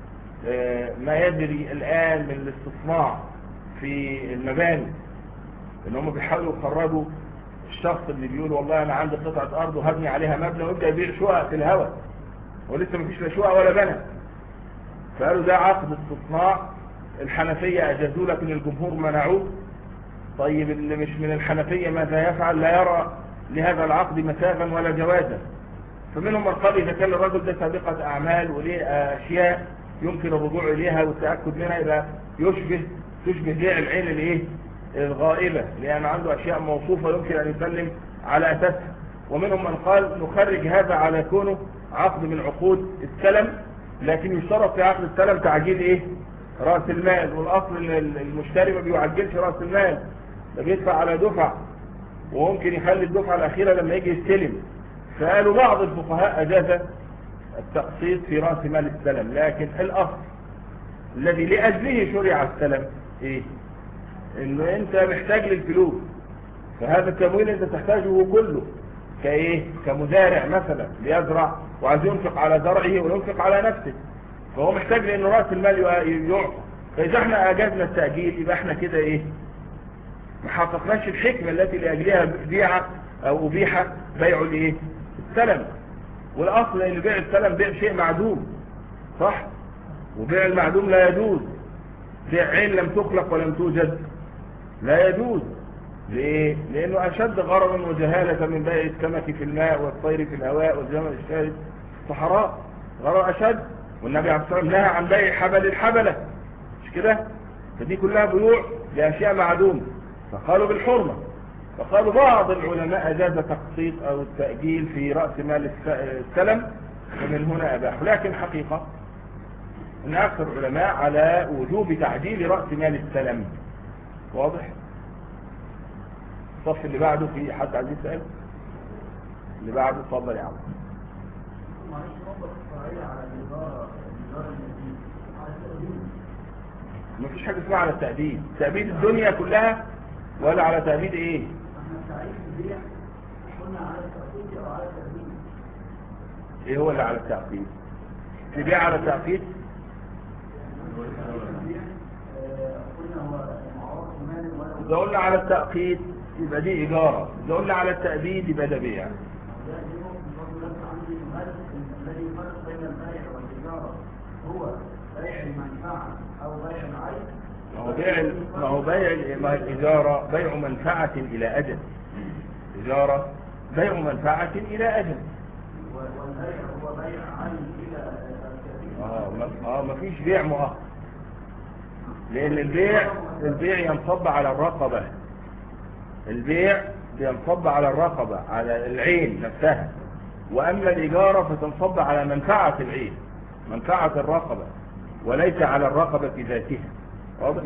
ما يجري الآن من الاستصناع في المباني، إن هم بيحاولوا يخرجوا الشخص اللي بيقول والله أنا عندي قطعة أرض وهبني عليها مبنى ويبدأ يبيع شقق في الهواء ولسه مفيش لا شقق ولا بنى. فقالوا ده عقد استصناع، الحنفية أجازوا لكن الجمهور منعوه. طيب اللي مش من الحنفية ماذا يفعل؟ لا يرى لهذا العقد مساغا ولا جوازا. فمنهم من قال إذا كان الرجل ده سابقة أعمال وليه أشياء يمكن الرجوع إليها والتأكد منها يبقى يشبه تشبه بيع العين الإيه الغائبة، لأن عنده أشياء موصوفة يمكن أن يسلم على أساسها. ومنهم من قال نخرج هذا على كونه عقد من عقود السلم، لكن يشترط في عقد السلم تعجيل إيه رأس المال، والأصل إن المشتري ما بيعجلش رأس المال، ده بيدفع على دفع وممكن يخلي الدفعة الأخيرة لما يجي يستلم. فقالوا بعض الفقهاء أجاز التقسيط في رأس مال السلم، لكن الأصل الذي لأجله شرع السلم إيه؟ إن أنت محتاج للفلوس، فهذا التمويل أنت تحتاجه كله كإيه؟ كمزارع مثلا بيزرع وعايز ينفق على زرعه وينفق على نفسه، فهو محتاج لأن رأس المال يعطى. فإذا احنا أجازنا التأجيل يبقى احنا كده إيه؟ ما حققناش الحكمة التي لأجلها بيع أو أبيح بيع الإيه؟ السلم. والأصل أن بيع السلم بيع شيء معدوم، صح؟ وبيع المعدوم لا يجوز. بيع عين لم تخلق ولم توجد لا يجوز. ليه؟ لأنه أشد غررا وجهالة من بيع السمك في الماء والطير في الهواء والجمل الشارد في الصحراء، غرر أشد. والنبي عليه الصلاة والسلام نهى عن بيع حبل الحبلة، مش كده؟ فدي كلها بيوع لأشياء معدومة، فقالوا بالحرمة. فقالوا بعض العلماء أجاز تقسيط أو التأجيل في رأس مال السلم ومن هنا أباح، لكن حقيقة أن أكثر العلماء على وجوب تعجيل رأس مال السلم. واضح؟ الصف اللي بعده في حد عايز يسأل؟ اللي بعده اتفضل يا عم. معلش ربط الصحيح على الإدارة الإدارة المدينة على التأديب. مفيش حاجة اسمها على التأديب، تأديب الدنيا كلها ولا على تأديب ايه؟ احنا التعريف البيع قلنا على التأديب أو على التأديب. ايه هو اللي على التأديب؟ البيع على التأديب؟ البيع إذا قلنا على التأقيت يبقى دي إجارة، إذا قلنا على التأبيد يبقى ده بيع. الذي يفرق بين البيع والتجارة هو بيع المنفعة أو بيع العين. ما هو بيع ما هو بيع ما الإجارة بيع منفعة إلى أجل. إجارة بيع منفعة إلى أجل. والبيع هو بيع عين إلى اه ما اه ما فيش بيع مؤقت، لأن البيع البيع ينصب على الرقبة. البيع ينصب على الرقبة على العين نفسها، وأما الإجارة فتنصب على منفعة العين، منفعة الرقبة، وليس على الرقبة ذاتها. واضح؟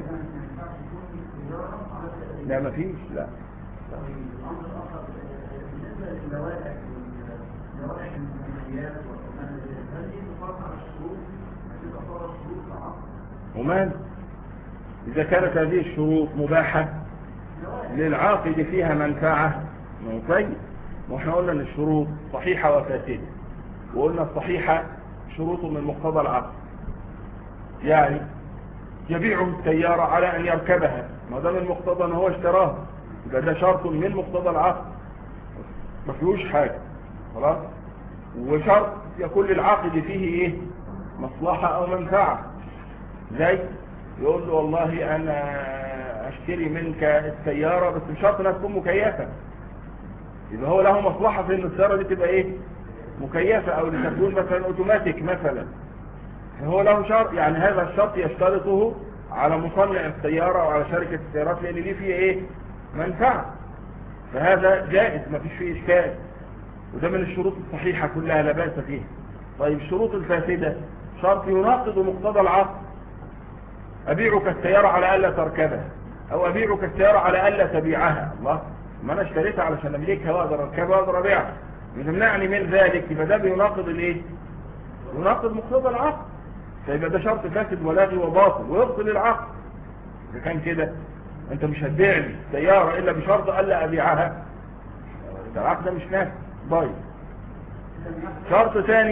لا ما فيش. لا الأمر الآخر بالنسبة للوائح لوائح الماليات والأمانة هل دي تفرق على الشروط؟ هل تفرق الشروط العقد؟ ومال إذا كانت هذه الشروط مباحة للعاقد فيها منفعة طيب. واحنا قلنا ان الشروط صحيحة وفاسدة، وقلنا الصحيحة شروط من مقتضى العقد، يعني يبيع السيارة على ان يركبها، ما دام المقتضى ان هو اشتراها يبقى ده شرط من مقتضى العقد ما فيهوش حاجة خلاص. وشرط يكون للعاقد فيه ايه؟ مصلحة او منفعة، زي يقول له والله انا اشتري منك السيارة بس بشرط انها تكون مكيفة، يبقى هو له مصلحة في ان السيارة دي تبقى ايه؟ مكيفة، او لتكون مثلا اوتوماتيك مثلا، هو له شرط، يعني هذا الشرط يشترطه على مصنع السيارة او على شركة السيارات لان دي فيه ايه؟ منفعة، فهذا جائز ما فيش فيه اشكال، وده من الشروط الصحيحة كلها لا بأس فيها. طيب الشروط الفاسدة شرط يناقض مقتضى العقد، أبيعك السيارة على ألا تركبها، أو أبيعك السيارة على ألا تبيعها. الله، ما أنا اشتريتها علشان أملكها وأقدر أركبها وأقدر أبيعها، يمنعني من ذلك، يبقى ده بيناقض الإيه؟ يناقض مقتضى العقد، فيبقى ده شرط فاسد ولاغي وباطل ويبطل العقد. إذا كان كده أنت مش هتبيع لي سيارة إلا بشرط ألا أبيعها، ده العقد ده مش نافع. طيب شرط ثاني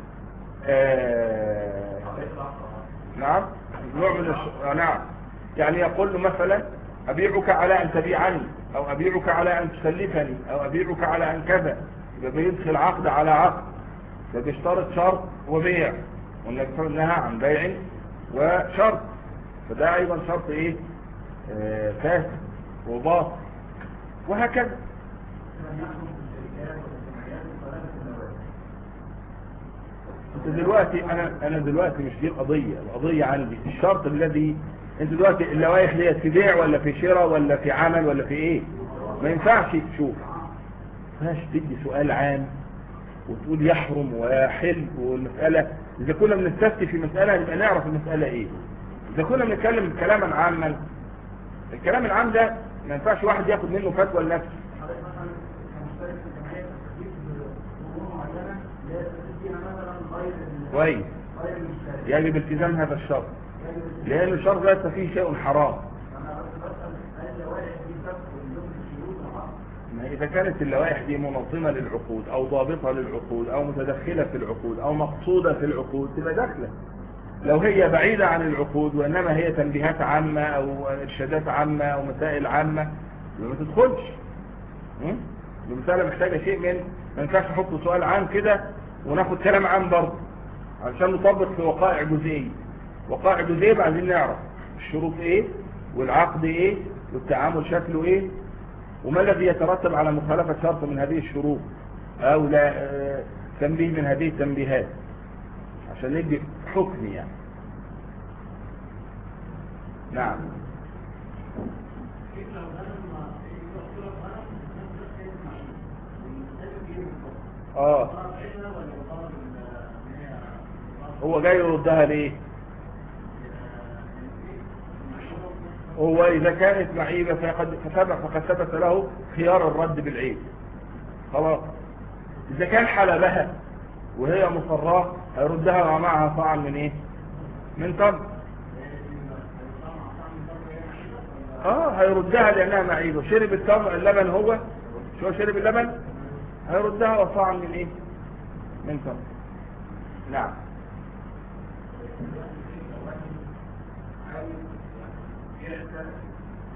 آه... نعم نوع من الش... آه نعم يعني يقول له مثلا أبيعك على أن تبيعني، أو أبيعك على أن تسلفني، أو أبيعك على أن كذا، يبقى بيدخل عقد على عقد، فبيشترط شرط وبيع، والنبي نهى عن بيع وشرط، فده أيضا شرط إيه؟ آه فاسد وباطل، وهكذا. انت دلوقتي انا انا دلوقتي مش دي القضيه، القضيه عندي الشرط الذي انت دلوقتي اللوائح ديت في بيع ولا في شراء ولا في عمل ولا في ايه؟ ما ينفعش تشوف ماش تدي سؤال عام وتقول يحرم ويحل، والمساله اذا كنا بنستفتي في مساله نبقى نعرف المساله ايه. اذا كنا بنتكلم كلاما عاما، الكلام العام ده ما ينفعش واحد ياخد منه فتوى لنفسه. كويس، يجب التزام هذا الشرط، لأن الشرط ليس فيه شيء حرام. ما إذا كانت اللوائح دي منظمة للعقود أو ضابطة للعقود أو متدخلة في العقود أو مقصودة في العقود تبقى داخلة. لو هي بعيدة عن العقود وإنما هي تنبيهات عامة أو إرشادات عامة أو مسائل عامة ما تدخلش. المسألة محتاجة شيء من ما ينفعش نحط سؤال عام كده وناخد كلام عام برضه علشان نطبق في وقائع جزئية. وقائع جزئية عايزين نعرف الشروط ايه والعقد ايه والتعامل شكله ايه وما الذي يترتب على مخالفة شرط من هذه الشروط او لا اه تنبيه من هذه التنبيهات عشان ندي حكم يعني. نعم. اه هو جاي يردها ليه؟ هو إذا كانت معيبة فقد فقد ثبت له خيار الرد بالعيب خلاص. إذا كان حلبها وهي مصراه هيردها ومعها طعن من إيه؟ من تمر. آه هيردها لأنها معيبة. شرب التمر اللبن، هو شو شرب اللبن هيردها وطعن من إيه؟ من تمر. نعم.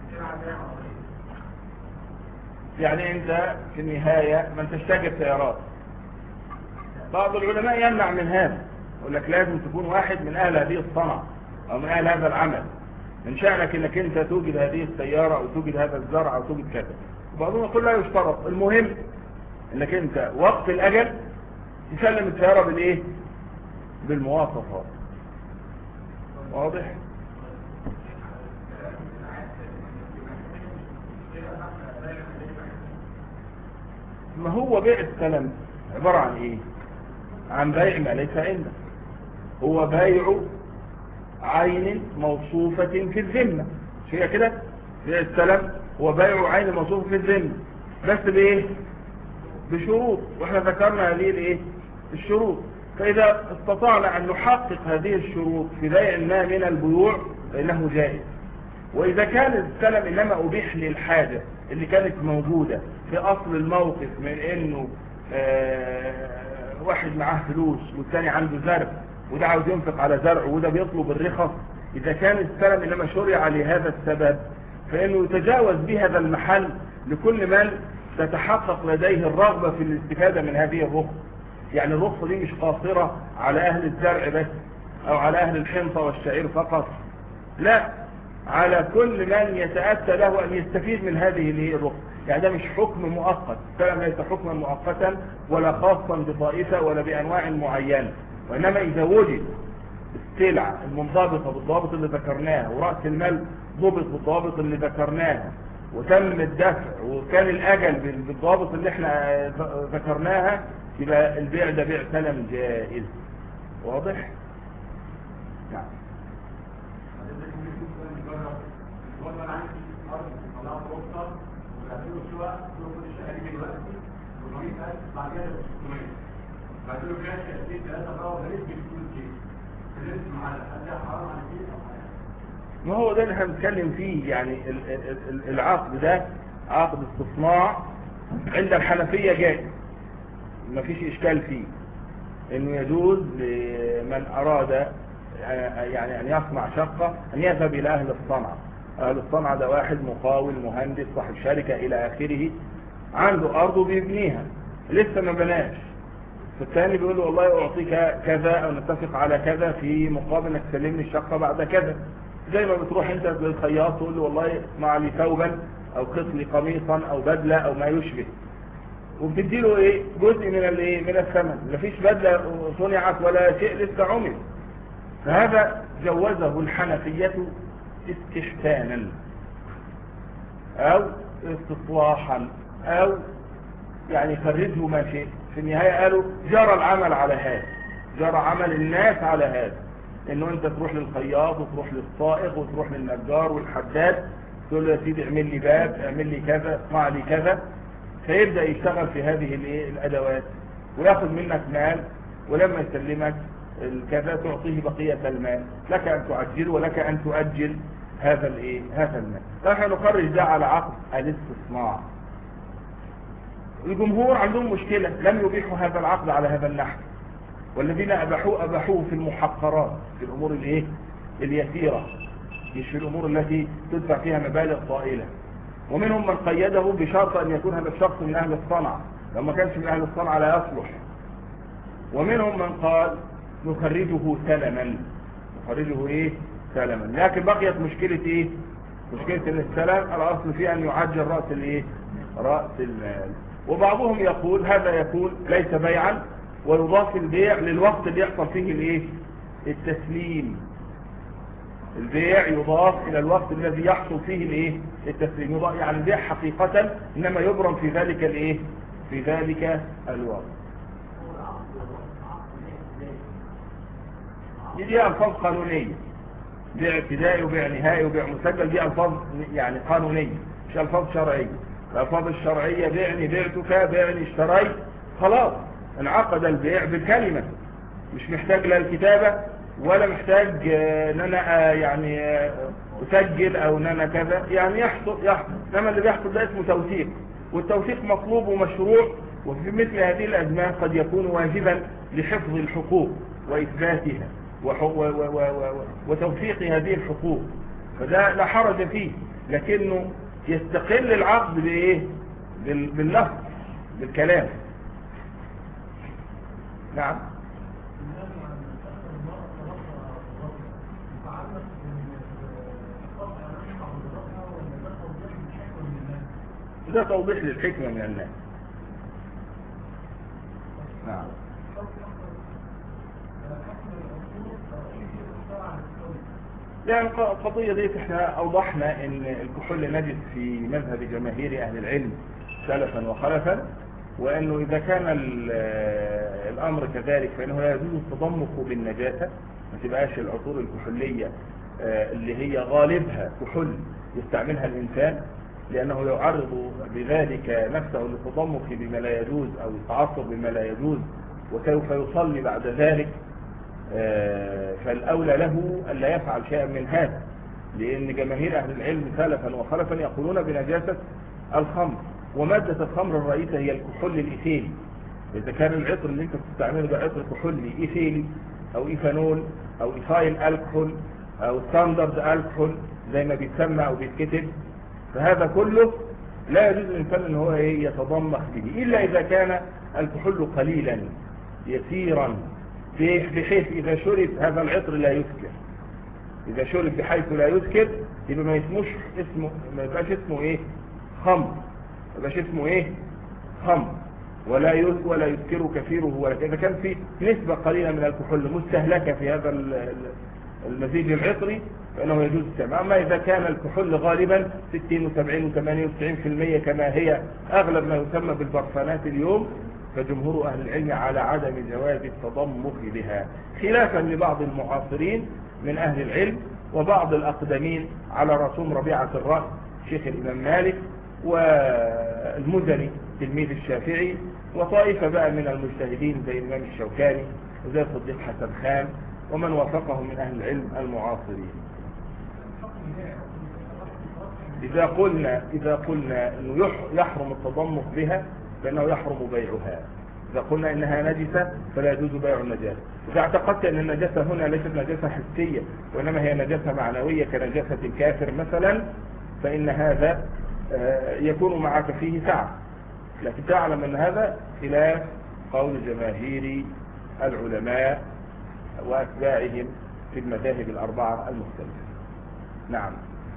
يعني انت في النهاية ما انتش تاجر سيارات. بعض العلماء يمنع من هذا، يقول لك لازم تكون واحد من اهل هذه الصنعة او من اهل هذا العمل، من شأنك انك انت توجد هذه السيارة او توجد هذا الزرع او توجد كذا. بعضهم يقول لا يشترط، المهم انك انت وقت الاجل تسلم السيارة بالايه؟ بالمواصفات. واضح؟ ما هو بيع السلم عبارة عن ايه؟ عن بيع ما ليس عندك. هو بيع عين موصوفة في الذمة، مش هي كده؟ بيع السلم هو بيع عين موصوفة في الذمة، بس بايه؟ بشروط، واحنا ذكرنا هذه الايه؟ الشروط. فاذا استطعنا ان نحقق هذه الشروط في بيع ما من البيوع فانه جائز. واذا كان السلم انما ابيح للحاجة اللي كانت موجودة في اصل الموقف، من انه آه واحد معاه فلوس والثاني عنده زرع، وده عاوز ينفق على زرع وده بيطلب الرخص، اذا كان السلم انما شرع لهذا السبب فانه يتجاوز بهذا المحل لكل من تتحقق لديه الرغبة في الاستفادة من هذه الرخصة. يعني الرخصة دي مش قاصرة على اهل الزرع بس او على اهل الحنطة والشعير فقط، لا، على كل من يتأتى له ان يستفيد من هذه الرخصة. يعني ده مش حكم مؤقت، السلم ليس حكما مؤقتا ولا خاصا بطائفة ولا بانواع معينة، وانما اذا وجد السلع المنضبطة بالضوابط اللي ذكرناها ورأس المال ضبط بالضوابط اللي ذكرناها وتم الدفع وكان الأجل بالضوابط اللي احنا ذكرناها، يبقى البيع ده بيع سلم جائز. واضح؟ نعم. ما هو ده اللي احنا بنتكلم فيه. يعني العقد ده عقد استصناع عند الحنفية جائز، ما فيش اشكال فيه، انه يجوز لمن اراد يعني ان يصنع شقة ان يذهب الى اهل الصنعة. اهل الصنعة ده واحد مقاول مهندس صاحب شركة الى اخره، عنده ارضه بيبنيها لسه ما بناش، فالثاني بيقول له والله اعطيك كذا او نتفق على كذا في مقابل انك تسلمني الشقة بعد كذا. زي ما بتروح انت للخياط تقول له والله اصنع لي ثوبا او قط لي قميصا او بدلة او ما يشبه، وبتدي له ايه؟ جزء من الايه؟ من الثمن. مفيش بدلة صنعت ولا شيء لسه عمل. فهذا جوزه الحنفية استحسانا او استصلاحا او يعني خرجه ما شيء. في النهاية قالوا جرى العمل على هذا، جرى عمل الناس على هذا، انه انت تروح للخياط وتروح للصائغ وتروح للنجار والحداد تقول له يا سيدي اعمل لي باب، اعمل لي كذا، اصنع لي كذا، فيبدأ يشتغل في هذه الادوات وياخذ منك مال، ولما يسلمك الكذا تعطيه بقية المال، لك ان تعجل ولك ان تؤجل هذا الايه؟ هذا المال. فنحن نخرج ده على عقد الاستصناع. الجمهور عندهم مشكلة، لم يبيحوا هذا العقد على هذا النحو، والذين أباحوه أباحوه في المحقرات، في الأمور الايه؟ اليسيرة، مش في الأمور التي تدفع فيها مبالغ طائلة. ومنهم من قيده بشرط أن يكون هذا الشخص من أهل الصنعة، لو ما كانش من أهل الصنعة لا يصلح. ومنهم من قال نخرجه سلما، نخرجه إيه؟ سلما. لكن بقيت مشكلة إيه؟ مشكلة أن السلم الأصل فيه أن يعجل رأس الإيه؟ رأس المال. وبعضهم يقول هذا يكون ليس بيعا، ويضاف البيع للوقت اللي يحصل فيه الايه؟ التسليم. البيع يضاف الى الوقت الذي يحصل فيه الايه؟ التسليم. يعني البيع حقيقة انما يبرم في ذلك الايه؟ في ذلك الوقت. دي الفاظ قانونية، بيع ابتدائي وبيع نهائي وبيع مسجل، دي الفاظ يعني قانونية مش الفاظ شرعية. الالفاظ الشرعية بيعني بعتك، بيعني اشتريت، خلاص انعقد البيع بالكلمة، مش محتاج لا الكتابة ولا محتاج ان انا يعني اسجل او ان انا كذا، يعني يحصل يحصل. انما اللي بيحصل ده اسمه توثيق، والتوثيق مطلوب ومشروع، وفي مثل هذه الازمان قد يكون واجبا لحفظ الحقوق واثباتها وتوثيق هذه الحقوق، فده لا حرج فيه. لكنه يستقل العقد بايه؟ باللفظ، بالكلام. نعم. ده توضيح للحكمة من الناس. نعم. يعني القضية دي احنا اوضحنا ان الكحول نجس في مذهب جماهير اهل العلم سلفا وخلفا، وانه اذا كان الامر كذلك فانه لا يجوز التضمخ بالنجاسة، ما تبقاش العطور الكحولية اللي هي غالبها كحول يستعملها الانسان، لانه يعرض بذلك نفسه للتضمخ بما لا يجوز او التعصب بما لا يجوز، وسوف يصلي بعد ذلك. فالأولى له أن لا يفعل شيئا من هذا، لأن جماهير أهل العلم سلفا وخلفا يقولون بنجاسة الخمر، ومادة الخمر الرئيسة هي الكحول الإيثيلي. إذا كان العطر اللي أنت بتستعمله ده عطر كحولي إيثيلي أو إيثانول أو إيثايل ألكحول أو ستاندرد ألكحول زي ما بيتسمى أو بيتكتب، فهذا كله لا يجوز الإنسان أن هو يتضمخ به، إلا إذا كان الكحول قليلا يسيرا بحيث إذا شرب هذا العطر لا يسكر. إذا شرب بحيث لا يسكر يبقى ما يسموش اسمه، ما يبقاش اسمه إيه؟ خمر. ما يبقاش اسمه إيه؟ خمر، ولا يسكر ولا يسكر كثيره، ولا إذا كان في نسبة قليلة من الكحول مستهلكة في هذا المزيج العطري فإنه يجوز السماع. أما إذا كان الكحول غالبا ستين وسبعين وثمانين وتسعين في المية كما هي أغلب ما يسمى بالبرفانات اليوم، فجمهور أهل العلم على عدم جواز التضمخ بها، خلافا لبعض المعاصرين من أهل العلم وبعض الأقدمين على رسوم ربيعة الرأس شيخ الإمام مالك والمزني تلميذ الشافعي، وطائفة بقى من المجتهدين زي الإمام الشوكاني وزي الصديق حسن خان ومن وافقهم من أهل العلم المعاصرين. إذا قلنا إذا قلنا إنه يحرم التضمخ بها فإنه يحرم بيعها. إذا قلنا إنها نجسة فلا يجوز بيع النجاسة. إذا اعتقدت أن النجاسة هنا ليست نجاسة حسية وإنما هي نجاسة معنوية كنجاسة الكافر مثلا، فإن هذا يكون معك فيه سعة، لكن تعلم أن هذا خلاف قول جماهير العلماء وأتباعهم في المذاهب الأربعة المختلفة. نعم.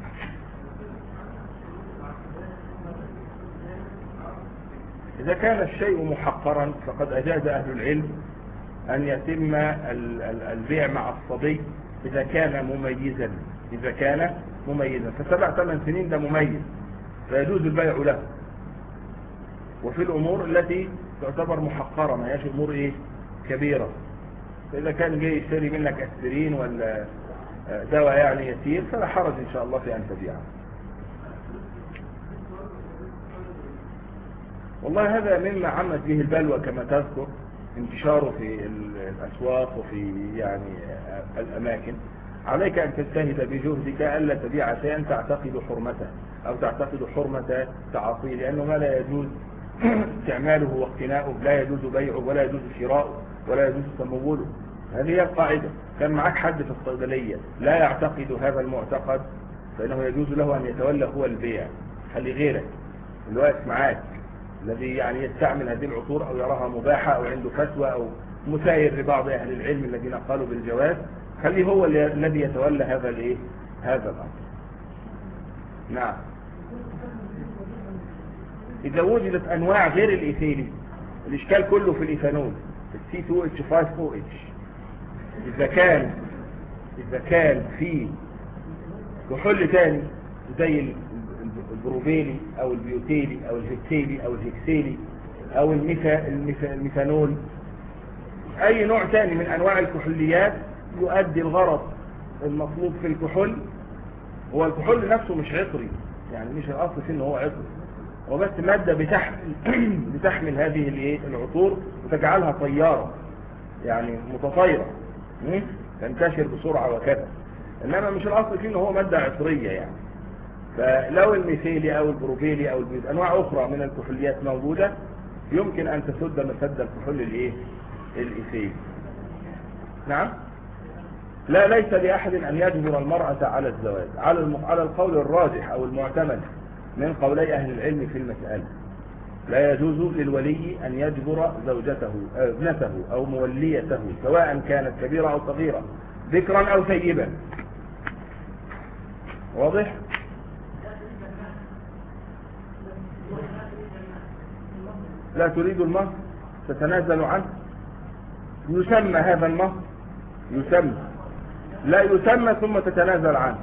إذا كان الشيء محقرا فقد أجاز أهل العلم أن يتم البيع مع الصبي إذا كان مميزا. إذا كان مميزا فسبع ثمان سنين ده مميز فيجوز البيع له. وفي الأمور التي تعتبر محقرة ما هيش أمور إيه كبيرة، فإذا كان جاي يشتري منك أسبرين ولا دواء يعني يسير فلا حرج إن شاء الله في أن تبيعه. والله هذا مما عمت به البلوى كما تذكر، انتشاره في الأسواق وفي يعني الأماكن. عليك أن تجتهد بجهدك ألا تبيع شيئا تعتقد حرمته أو تعتقد حرمة تعاطيه، لأنه ما لا يجوز استعماله واقتناؤه، لا يجوز بيعه ولا يجوز شراؤه ولا يجوز تموله. هذه هي القاعدة. كان معك حد في الصيدلية لا يعتقد هذا المعتقد فإنه يجوز له أن يتولى هو البيع. خلي غيرك اللي واقف معاك الذي يعني يستعمل هذه العطور أو يراها مباحة أو عنده فتوى أو مساير لبعض أهل العلم الذين قالوا بالجواز، خليه هو الذي يتولى هذا الايه هذا الأمر. نعم. إذا وجدت أنواع غير الإيثيلي، الإشكال كله في الإيثانول سي اثنين اتش خمسة او اتش. إذا كان إذا كان في كحول تاني زي البروفيلي أو البيوتيلي أو الهكسيلي أو الهكسيلي أو الميثا الميثانول، أي نوع تاني من أنواع الكحوليات يؤدي الغرض المطلوب في الكحول. هو الكحول نفسه مش عطري، يعني مش الأصل فيه إنه هو عطري، هو بس مادة بتحمل بتحمل هذه الايه العطور وتجعلها طيارة يعني متطايرة تنتشر بسرعة وكذا، إنما مش الأصل فيه إنه هو مادة عطرية يعني. فلو الميثيلي أو البروفيلي أو البيوت أنواع أخرى من الكحوليات موجودة يمكن أن تسد مسد الكحول الايه الإيثيلي. نعم. لا، ليس لأحد أن يجبر المرأة على الزواج على الم... على القول الراجح أو المعتمد من قولي أهل العلم في المسألة. لا يجوز للولي أن يجبر زوجته ابنته أو موليته سواء كانت كبيرة أو صغيرة، ذكرا أو ثيبا. واضح؟ لا تريد المهر تتنازل عنه. يسمى هذا المهر، يسمى، لا يسمى ثم تتنازل عنه.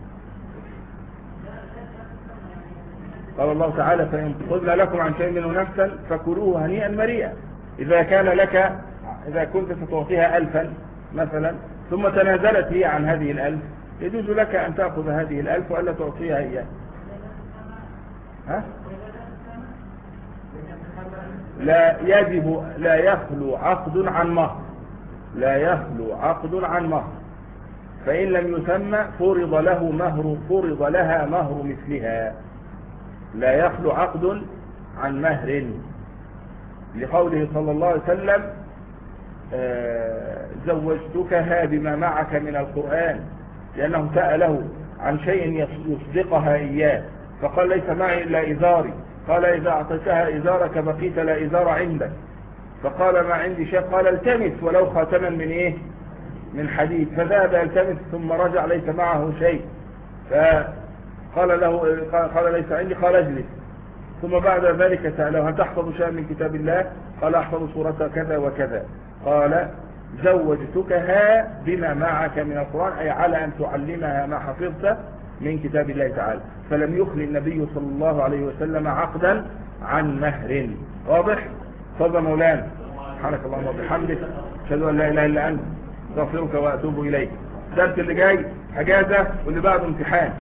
قال الله تعالى: فإن طبن لكم عن شيء منه نفسا فكلوه هنيئا مريئا. إذا كان لك، إذا كنت ستعطيها ألفا مثلا ثم تنازلت هي عن هذه الألف، يجوز لك أن تأخذ هذه الألف وألا تعطيها إياه. ها؟ لا يجب، لا يخلو عقد عن مهر، لا يخلو عقد عن مهر، فإن لم يسمى فرض له مهر، فرض لها مهر مثلها. لا يخلو عقد عن مهر، لقوله صلى الله عليه وسلم: آه زوجتكها بما معك من القرآن، لأنه سأله عن شيء يصدقها إياه فقال: ليس معي إلا إزاري. قال: إذا أعطيتها إزارك بقيت لا إزار عندك. فقال: ما عندي شيء. قال: التمس ولو خاتما من إيه؟ من حديد. فذهب التمس ثم رجع ليس معه شيء. فقال له، قال: ليس عندي. قال: اجلس. ثم بعد ذلك سأله: هل تحفظ شيئا من كتاب الله؟ قال: أحفظ سورة كذا وكذا. قال: زوجتكها بما معك من القرآن، أي على أن تعلمها ما حفظت من كتاب الله تعالى. فلم يخل النبي صلى الله عليه وسلم عقدا عن مهر. واضح؟ تفضل مولانا. سبحانك اللهم وبحمدك، أشهد أن لا إله إلا أنت، أستغفرك وأتوب إليك. الدرس اللي جاي أجازة واللي بعده امتحان.